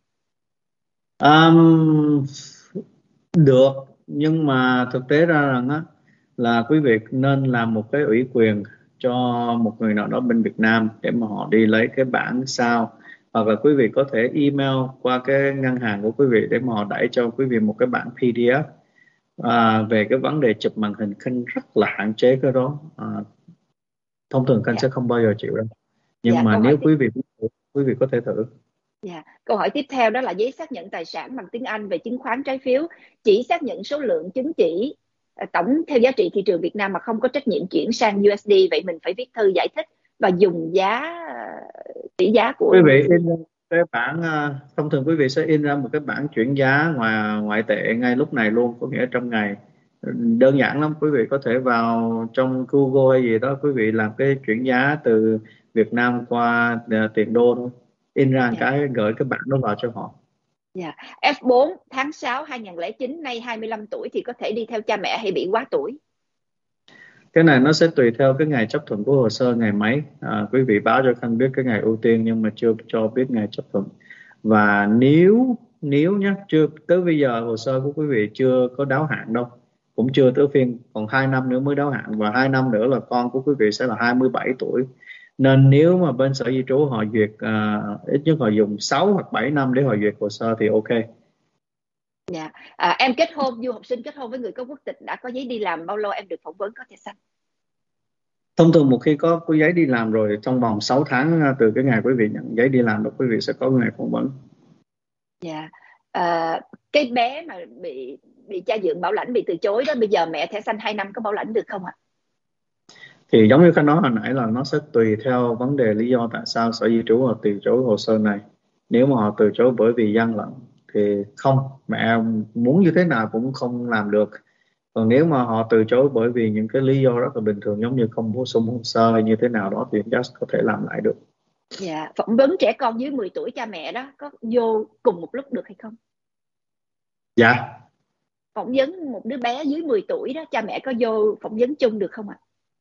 Um, được, nhưng mà thực tế ra rằng á là quý vị nên làm một cái ủy quyền cho một người nào đó bên Việt Nam để mà họ đi lấy cái bản sao hoặc là quý vị có thể email qua cái ngân hàng của quý vị để mà họ đẩy cho quý vị một cái bản pê đê ép. À, về cái vấn đề chụp màn hình, Khanh rất là hạn chế cái đó. À, thông thường Khanh Dạ. sẽ không bao giờ chịu đâu, nhưng Dạ, mà câu hỏi nếu tiếp quý vị quý vị có thể thử. dạ. Câu hỏi tiếp theo đó là giấy xác nhận tài sản bằng tiếng Anh về chứng khoán trái phiếu chỉ xác nhận số lượng chứng chỉ à, tổng theo giá trị thị trường Việt Nam mà không có trách nhiệm chuyển sang u ét đê, vậy mình phải viết thư giải thích và dùng giá à, tỷ giá của Quý u ét đê. vị in ra cái bản à, thông thường quý vị sẽ in ra một cái bản chuyển giá ngoài ngoại tệ ngay lúc này luôn, có nghĩa trong ngày. Đơn giản lắm, quý vị có thể vào trong Google hay gì đó, quý vị làm cái chuyển giá từ Việt Nam qua à, tiền đô thôi, in ra một Dạ. cái gửi cái bản đó vào cho họ. Dạ. ép bốn tháng sáu hai nghìn lẻ chín, nay hai mươi lăm tuổi thì có thể đi theo cha mẹ hay bị quá tuổi? Cái này nó sẽ tùy theo cái ngày chấp thuận của hồ sơ, ngày mấy. À, quý vị báo cho Khanh biết cái ngày ưu tiên nhưng mà chưa cho biết ngày chấp thuận. Và nếu nếu nhé, chưa tới bây giờ hồ sơ của quý vị chưa có đáo hạn đâu, cũng chưa tới phiên, còn hai năm nữa mới đáo hạn, và hai năm nữa là con của quý vị sẽ là hai mươi bảy tuổi. Nên nếu mà bên sở di trú họ duyệt, à, ít nhất họ dùng sáu hoặc bảy năm để họ duyệt hồ sơ thì ok. Dạ. À, em kết hôn, du học sinh kết hôn với người có quốc tịch đã có giấy đi làm, bao lâu em được phỏng vấn có thẻ xanh? Thông thường một khi có, có giấy đi làm rồi, trong vòng sáu tháng à, từ cái ngày quý vị nhận giấy đi làm đó, quý vị sẽ có ngày phỏng vấn. Dạ. À, cái bé mà bị bị cha dượng bảo lãnh bị từ chối đó, bây giờ mẹ thẻ xanh hai năm có bảo lãnh được không ạ? Thì giống như Khanh nói hồi nãy là nó sẽ tùy theo vấn đề lý do tại sao sở di trú họ từ chối hồ sơ này. Nếu mà họ từ chối bởi vì gian lận thì không, mẹ muốn như thế nào cũng không làm được. Còn nếu mà họ từ chối bởi vì những cái lý do rất là bình thường, giống như không bổ sung hồ sơ hay như thế nào đó, thì just có thể làm lại được. Dạ. Phỏng vấn trẻ con dưới mười tuổi cha mẹ đó có vô cùng một lúc được hay không? Dạ. Phỏng vấn một đứa bé dưới mười tuổi đó, cha mẹ có vô phỏng vấn chung được không ạ?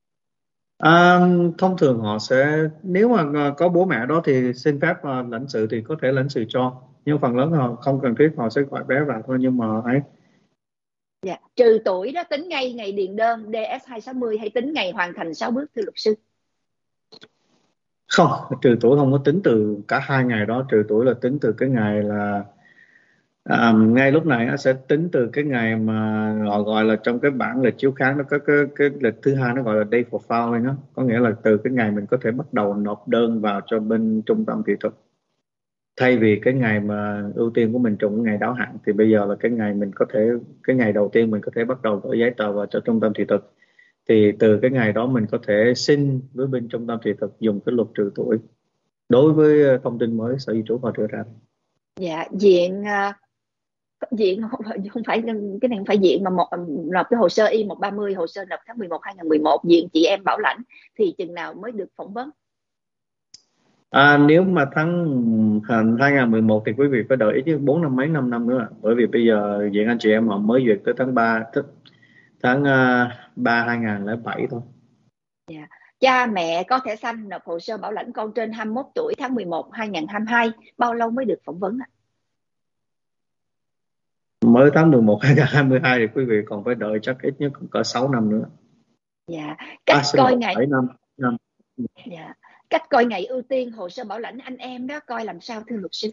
À, thông thường họ sẽ, nếu mà có bố mẹ đó thì xin phép uh, lãnh sự thì có thể lãnh sự cho, nhưng phần lớn họ không cần thiết, họ sẽ gọi bé vào thôi. Nhưng mà ấy, Dạ. Trừ tuổi đó tính ngay ngày điền đơn D S hai sáu mươi hay tính ngày hoàn thành sáu bước thưa luật sư? không, trừ tuổi không có tính từ cả hai ngày đó. Trừ tuổi là tính từ cái ngày là à, ngay lúc này nó sẽ tính từ cái ngày mà họ gọi là trong cái bản lịch chiếu kháng nó có cái, cái lịch thứ hai, nó gọi là day for filing đó, có nghĩa là từ cái ngày mình có thể bắt đầu nộp đơn vào cho bên trung tâm thị thực. Thay vì cái ngày mà ưu tiên của mình trùng ngày đáo hạn thì bây giờ là cái ngày mình có thể, cái ngày đầu tiên mình có thể bắt đầu gửi giấy tờ vào cho trung tâm thị thực. Thì từ cái ngày đó mình có thể xin với bên trung tâm thị thực dùng cái luật trừ tuổi đối với thông tin mới sở di trú họ đưa ra. Dạ. Diện à, diện không, không phải cái này, không phải diện mà một nộp cái hồ sơ Y một ba mươi, hồ sơ nộp tháng mười một hai nghìn mười một, diện chị em bảo lãnh thì chừng nào mới được phỏng vấn? À, nếu mà tháng hai nghìn mười một thì quý vị phải đợi ít nhất bốn năm mấy năm năm nữa, bởi vì bây giờ diện anh chị em họ mới duyệt tới tháng ba, tức tháng uh, ba hai nghìn lẻ bảy thôi. Dạ. Cha mẹ có thẻ xanh nộp hồ sơ bảo lãnh con trên hai mươi mốt tuổi tháng mười một hai nghìn hai mươi hai, bao lâu mới được phỏng vấn ạ? Mới tháng mười một hai nghìn hai mươi hai thì quý vị còn phải đợi chắc ít nhất cũng cỡ sáu năm nữa. Dạ. Cách À, xin coi lỗi, ngày bảy năm. năm. dạ. Cách coi ngày ưu tiên hồ sơ bảo lãnh anh em đó coi làm sao thưa luật sư?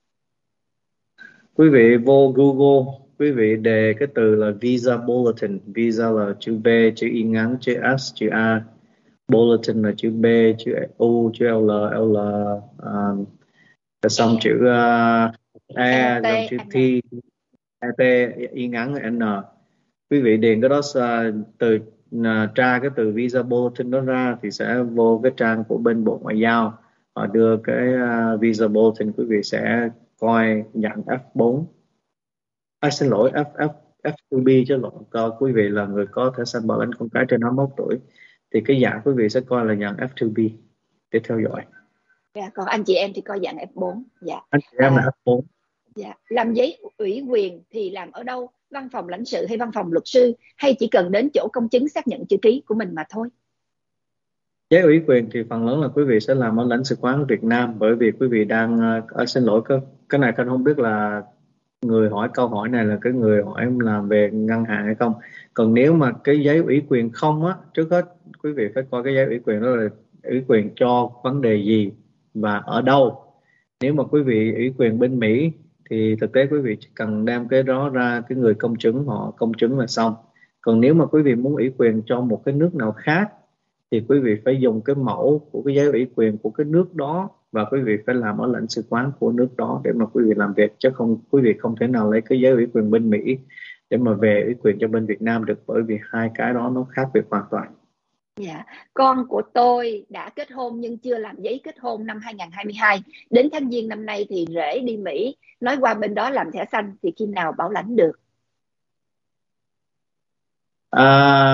Quý vị vô Google, quý vị đề cái từ là Visa Bulletin. Visa là chữ V, chữ Y ngắn, chữ S, chữ A. Bulletin là chữ B, chữ U, chữ L, L, um, xong E, chữ uh, E E, T xong chữ T, N. E, T, Y ngắn là N. Quý vị điền cái đó uh, từ uh, tra cái từ Visa Bulletin đó ra thì sẽ vô cái trang của bên Bộ Ngoại giao. Họ đưa cái uh, Visa Bulletin, quý vị sẽ coi dạng F bốn. À, xin lỗi, F, F, F hai B chứ lộn. Coi quý vị là người có thẻ xanh bảo lãnh con cái trên hai mươi mốt tuổi thì cái dạng quý vị sẽ coi là dạng F hai B để theo dõi. Dạ. Còn anh chị em thì coi dạng F bốn. Dạ. Anh chị em là À, F bốn. dạ. Làm giấy ủy quyền thì làm ở đâu? Văn phòng lãnh sự hay văn phòng luật sư, hay chỉ cần đến chỗ công chứng xác nhận chữ ký của mình mà thôi? Giấy ủy quyền thì phần lớn là quý vị sẽ làm ở lãnh sự quán Việt Nam, bởi vì quý vị đang à, xin lỗi, cái, cái này Khanh không biết là người hỏi câu hỏi này là cái người hỏi làm về ngân hàng hay không. Còn nếu mà cái giấy ủy quyền không á, trước hết quý vị phải coi cái giấy ủy quyền đó là ủy quyền cho vấn đề gì và ở đâu. Nếu mà quý vị ủy quyền bên Mỹ thì thực tế quý vị chỉ cần đem cái đó ra cái người công chứng họ công chứng là xong. Còn nếu mà quý vị muốn ủy quyền cho một cái nước nào khác thì quý vị phải dùng cái mẫu của cái giấy ủy quyền của cái nước đó, và quý vị phải làm ở lãnh sự quán của nước đó để mà quý vị làm việc, chứ không quý vị không thể nào lấy cái giấy ủy quyền bên Mỹ để mà về ủy quyền cho bên Việt Nam được, bởi vì hai cái đó nó khác biệt hoàn toàn. Dạ, con của tôi đã kết hôn nhưng chưa làm giấy kết hôn năm hai không hai hai. Đến tháng Giêng năm nay thì rể đi Mỹ, nói qua bên đó làm thẻ xanh, thì khi nào bảo lãnh được? À,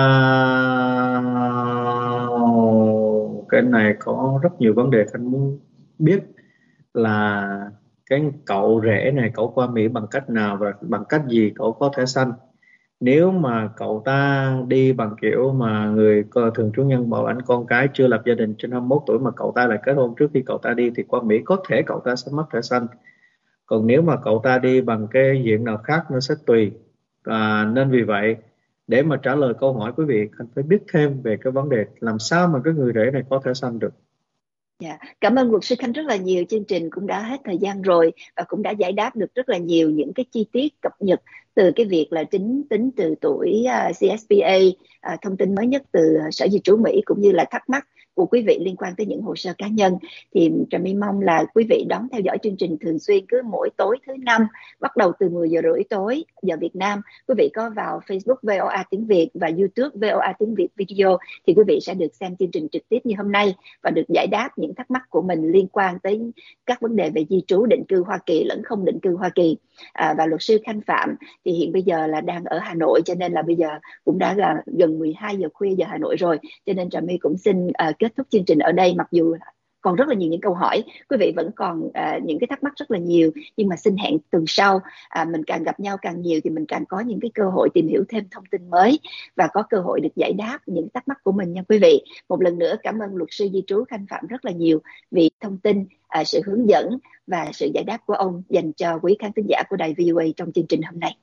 cái này có rất nhiều vấn đề anh muốn biết, là cái cậu rể này cậu qua Mỹ bằng cách nào và bằng cách gì cậu có thẻ xanh. Nếu mà cậu ta đi bằng kiểu mà người co- thường trú nhân bảo lãnh con cái chưa lập gia đình trên hai mươi mốt tuổi mà cậu ta lại kết hôn trước khi cậu ta đi thì qua Mỹ có thể cậu ta sẽ mất thẻ xanh. Còn nếu mà cậu ta đi bằng cái diện nào khác nó sẽ tùy. À, nên vì vậy để mà trả lời câu hỏi quý vị cần phải biết thêm về cái vấn đề làm sao mà cái người rể này có thẻ xanh được. Dạ, cảm ơn luật sư Khanh rất là nhiều. Chương trình cũng đã hết thời gian rồi và cũng đã giải đáp được rất là nhiều những cái chi tiết cập nhật từ cái việc là tính tính từ tuổi uh, xê ét pê a, uh, thông tin mới nhất từ Sở Di trú Mỹ, cũng như là thắc mắc của quý vị liên quan tới những hồ sơ cá nhân. Thì Trà My mong là quý vị đón theo dõi chương trình thường xuyên, cứ mỗi tối thứ năm bắt đầu từ mười giờ rưỡi tối giờ Việt Nam. Quý vị có vào Facebook vê o a tiếng Việt và YouTube vê o a tiếng Việt video thì quý vị sẽ được xem chương trình trực tiếp như hôm nay và được giải đáp những thắc mắc của mình liên quan tới các vấn đề về di trú, định cư Hoa Kỳ lẫn không định cư Hoa Kỳ. À, và luật sư Khanh Phạm thì hiện bây giờ là đang ở Hà Nội, cho nên là bây giờ cũng đã là gần mười hai giờ khuya giờ Hà Nội rồi, cho nên Trà My cũng xin uh, kết thúc chương trình ở đây. Mặc dù còn rất là nhiều những câu hỏi, quý vị vẫn còn uh, những cái thắc mắc rất là nhiều, nhưng mà xin hẹn tuần sau. À, mình càng gặp nhau càng nhiều thì mình càng có những cái cơ hội tìm hiểu thêm thông tin mới và có cơ hội được giải đáp những thắc mắc của mình nha quý vị. Một lần nữa cảm ơn luật sư di trú Khanh Phạm rất là nhiều vì thông tin, à, sự hướng dẫn và sự giải đáp của ông dành cho quý khán thính giả của đài vê o a trong chương trình hôm nay.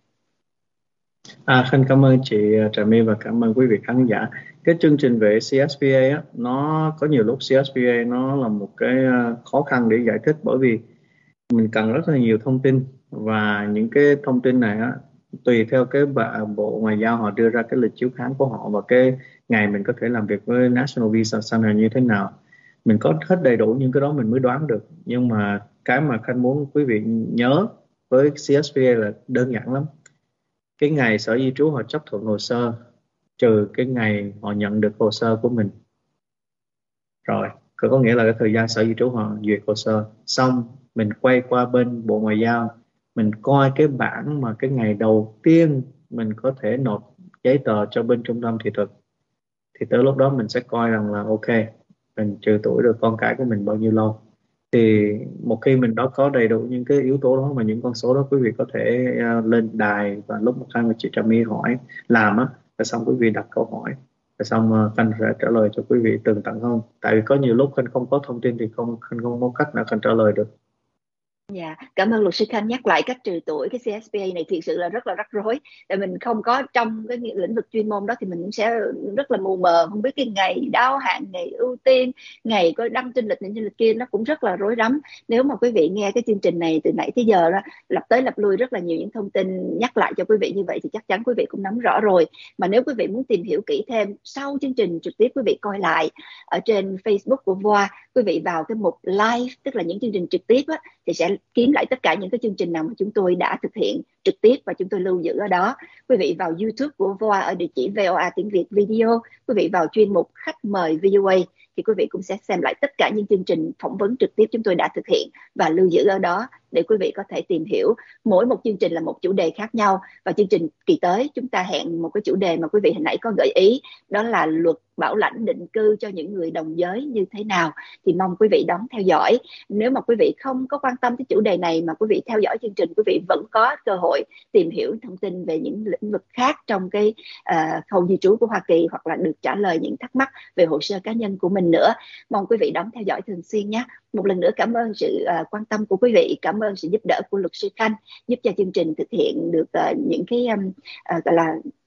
À, Khanh cảm ơn chị Trà My và cảm ơn quý vị khán giả. Cái chương trình về xê ét pê a á, nó có nhiều lúc xê ét pê a nó là một cái khó khăn để giải thích, bởi vì mình cần rất là nhiều thông tin, và những cái thông tin này á, tùy theo cái bộ ngoại giao họ đưa ra cái lịch chiếu kháng của họ và cái ngày mình có thể làm việc với National Visa Center như thế nào. Mình có hết đầy đủ những cái đó mình mới đoán được. Nhưng mà cái mà Khanh muốn quý vị nhớ với xê ét pê a là đơn giản lắm. Cái ngày Sở Di trú họ chấp thuận hồ sơ trừ cái ngày họ nhận được hồ sơ của mình. Rồi, có nghĩa là cái thời gian Sở Di trú họ duyệt hồ sơ xong, mình quay qua bên Bộ Ngoại giao, mình coi cái bản mà cái ngày đầu tiên mình có thể nộp giấy tờ cho bên trung tâm thị thực, thì tới lúc đó mình sẽ coi rằng là ok, mình trừ tuổi được con cái của mình bao nhiêu lâu. Thì một khi mình đó có đầy đủ những cái yếu tố đó và những con số đó, quý vị có thể uh, lên đài và lúc một khanh và chị Trà My hỏi làm á, rồi xong quý vị đặt câu hỏi, rồi xong uh, khanh sẽ trả lời cho quý vị tường tận hơn. Tại vì có nhiều lúc khanh không có thông tin thì không khanh không có cách nào khanh trả lời được. Dạ, cảm ơn luật sư Khanh nhắc lại cách trừ tuổi cái xê ét pê a này, thiệt sự là rất là rắc rối. Tại mình không có trong cái lĩnh vực chuyên môn đó thì mình cũng sẽ rất là mù mờ, không biết cái ngày đáo hạn, ngày ưu tiên, ngày có đăng trên lịch này trên lịch kia, nó cũng rất là rối rắm. Nếu mà quý vị nghe cái chương trình này từ nãy tới giờ đó, lặp tới lặp lui rất là nhiều những thông tin nhắc lại cho quý vị như vậy thì chắc chắn quý vị cũng nắm rõ rồi. Mà nếu quý vị muốn tìm hiểu kỹ thêm sau chương trình trực tiếp, quý vị coi lại ở trên Facebook của vê o a, quý vị vào cái mục live, tức là những chương trình trực tiếp á, thì sẽ kiếm lại tất cả những cái chương trình nào mà chúng tôi đã thực hiện trực tiếp và chúng tôi lưu giữ ở đó. Quý vị vào YouTube của vê o a ở địa chỉ vê o a tiếng Việt video, quý vị vào chuyên mục khách mời vê o a thì quý vị cũng sẽ xem lại tất cả những chương trình phỏng vấn trực tiếp chúng tôi đã thực hiện và lưu giữ ở đó để quý vị có thể tìm hiểu. Mỗi một chương trình là một chủ đề khác nhau, và chương trình kỳ tới chúng ta hẹn một cái chủ đề mà quý vị hồi nãy có gợi ý, đó là luật bảo lãnh định cư cho những người đồng giới như thế nào, thì mong quý vị đón theo dõi. Nếu mà quý vị không có quan tâm tới chủ đề này mà quý vị theo dõi chương trình, quý vị vẫn có cơ hội tìm hiểu thông tin về những lĩnh vực khác trong cái uh, khâu di trú của Hoa Kỳ, hoặc là được trả lời những thắc mắc về hồ sơ cá nhân của mình nữa. Mong quý vị đón theo dõi thường xuyên nhé. Một lần nữa cảm ơn sự uh, quan tâm của quý vị, cảm ơn sự giúp đỡ của luật sư Khanh giúp cho chương trình thực hiện được uh, những cái um, uh, gọi là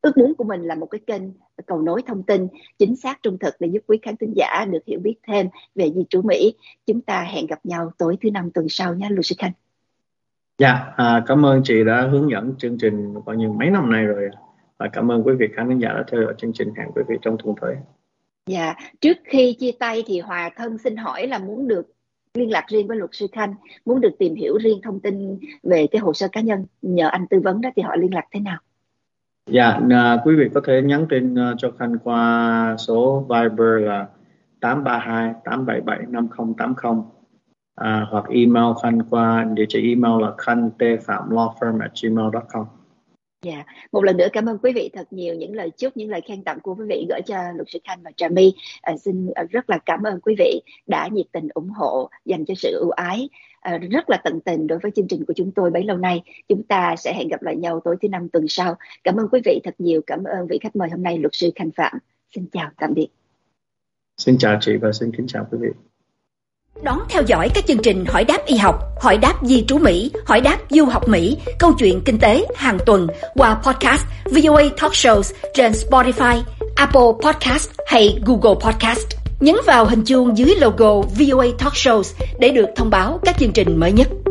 ước muốn của mình là một cái kênh cầu nối thông tin chính xác, trung thực để giúp quý khán thính giả được hiểu biết thêm về di trú Mỹ. Chúng ta hẹn gặp nhau tối thứ năm tuần sau nha, luật sư Khanh. Dạ, à, cảm ơn chị đã hướng dẫn chương trình bao nhiêu mấy năm nay rồi, và cảm ơn quý vị khán thính giả đã theo dõi chương trình. Hẹn quý vị trong tuần tới. Dạ, trước khi chia tay thì Hòa thân xin hỏi là muốn được liên lạc riêng với luật sư Khanh, muốn được tìm hiểu riêng thông tin về cái hồ sơ cá nhân, nhờ anh tư vấn đó, thì họ liên lạc thế nào? Dạ, à, quý vị có thể nhắn tin uh, cho Khanh qua số Viber là tám ba hai tám bảy bảy năm không tám không, à, hoặc email Khanh qua địa chỉ email là khanh t phạm law firm at gmail dot com. Dạ, yeah. Một lần nữa cảm ơn quý vị thật nhiều, những lời chúc, những lời khen tặng của quý vị gửi cho luật sư Khanh và Trà My. À, xin rất là cảm ơn quý vị đã nhiệt tình ủng hộ, dành cho sự ưu ái à, rất là tận tình đối với chương trình của chúng tôi bấy lâu nay. Chúng ta sẽ hẹn gặp lại nhau tối thứ năm tuần sau. Cảm ơn quý vị thật nhiều, cảm ơn vị khách mời hôm nay, luật sư Khanh Phạm. Xin chào, tạm biệt. Xin chào chị và xin kính chào quý vị. Đón theo dõi các chương trình Hỏi đáp y học, Hỏi đáp di trú Mỹ, Hỏi đáp du học Mỹ, Câu chuyện kinh tế hàng tuần qua podcast vê o a Talk Shows trên Spotify, Apple Podcast hay Google Podcast. Nhấn vào hình chuông dưới logo vê o a Talk Shows để được thông báo các chương trình mới nhất.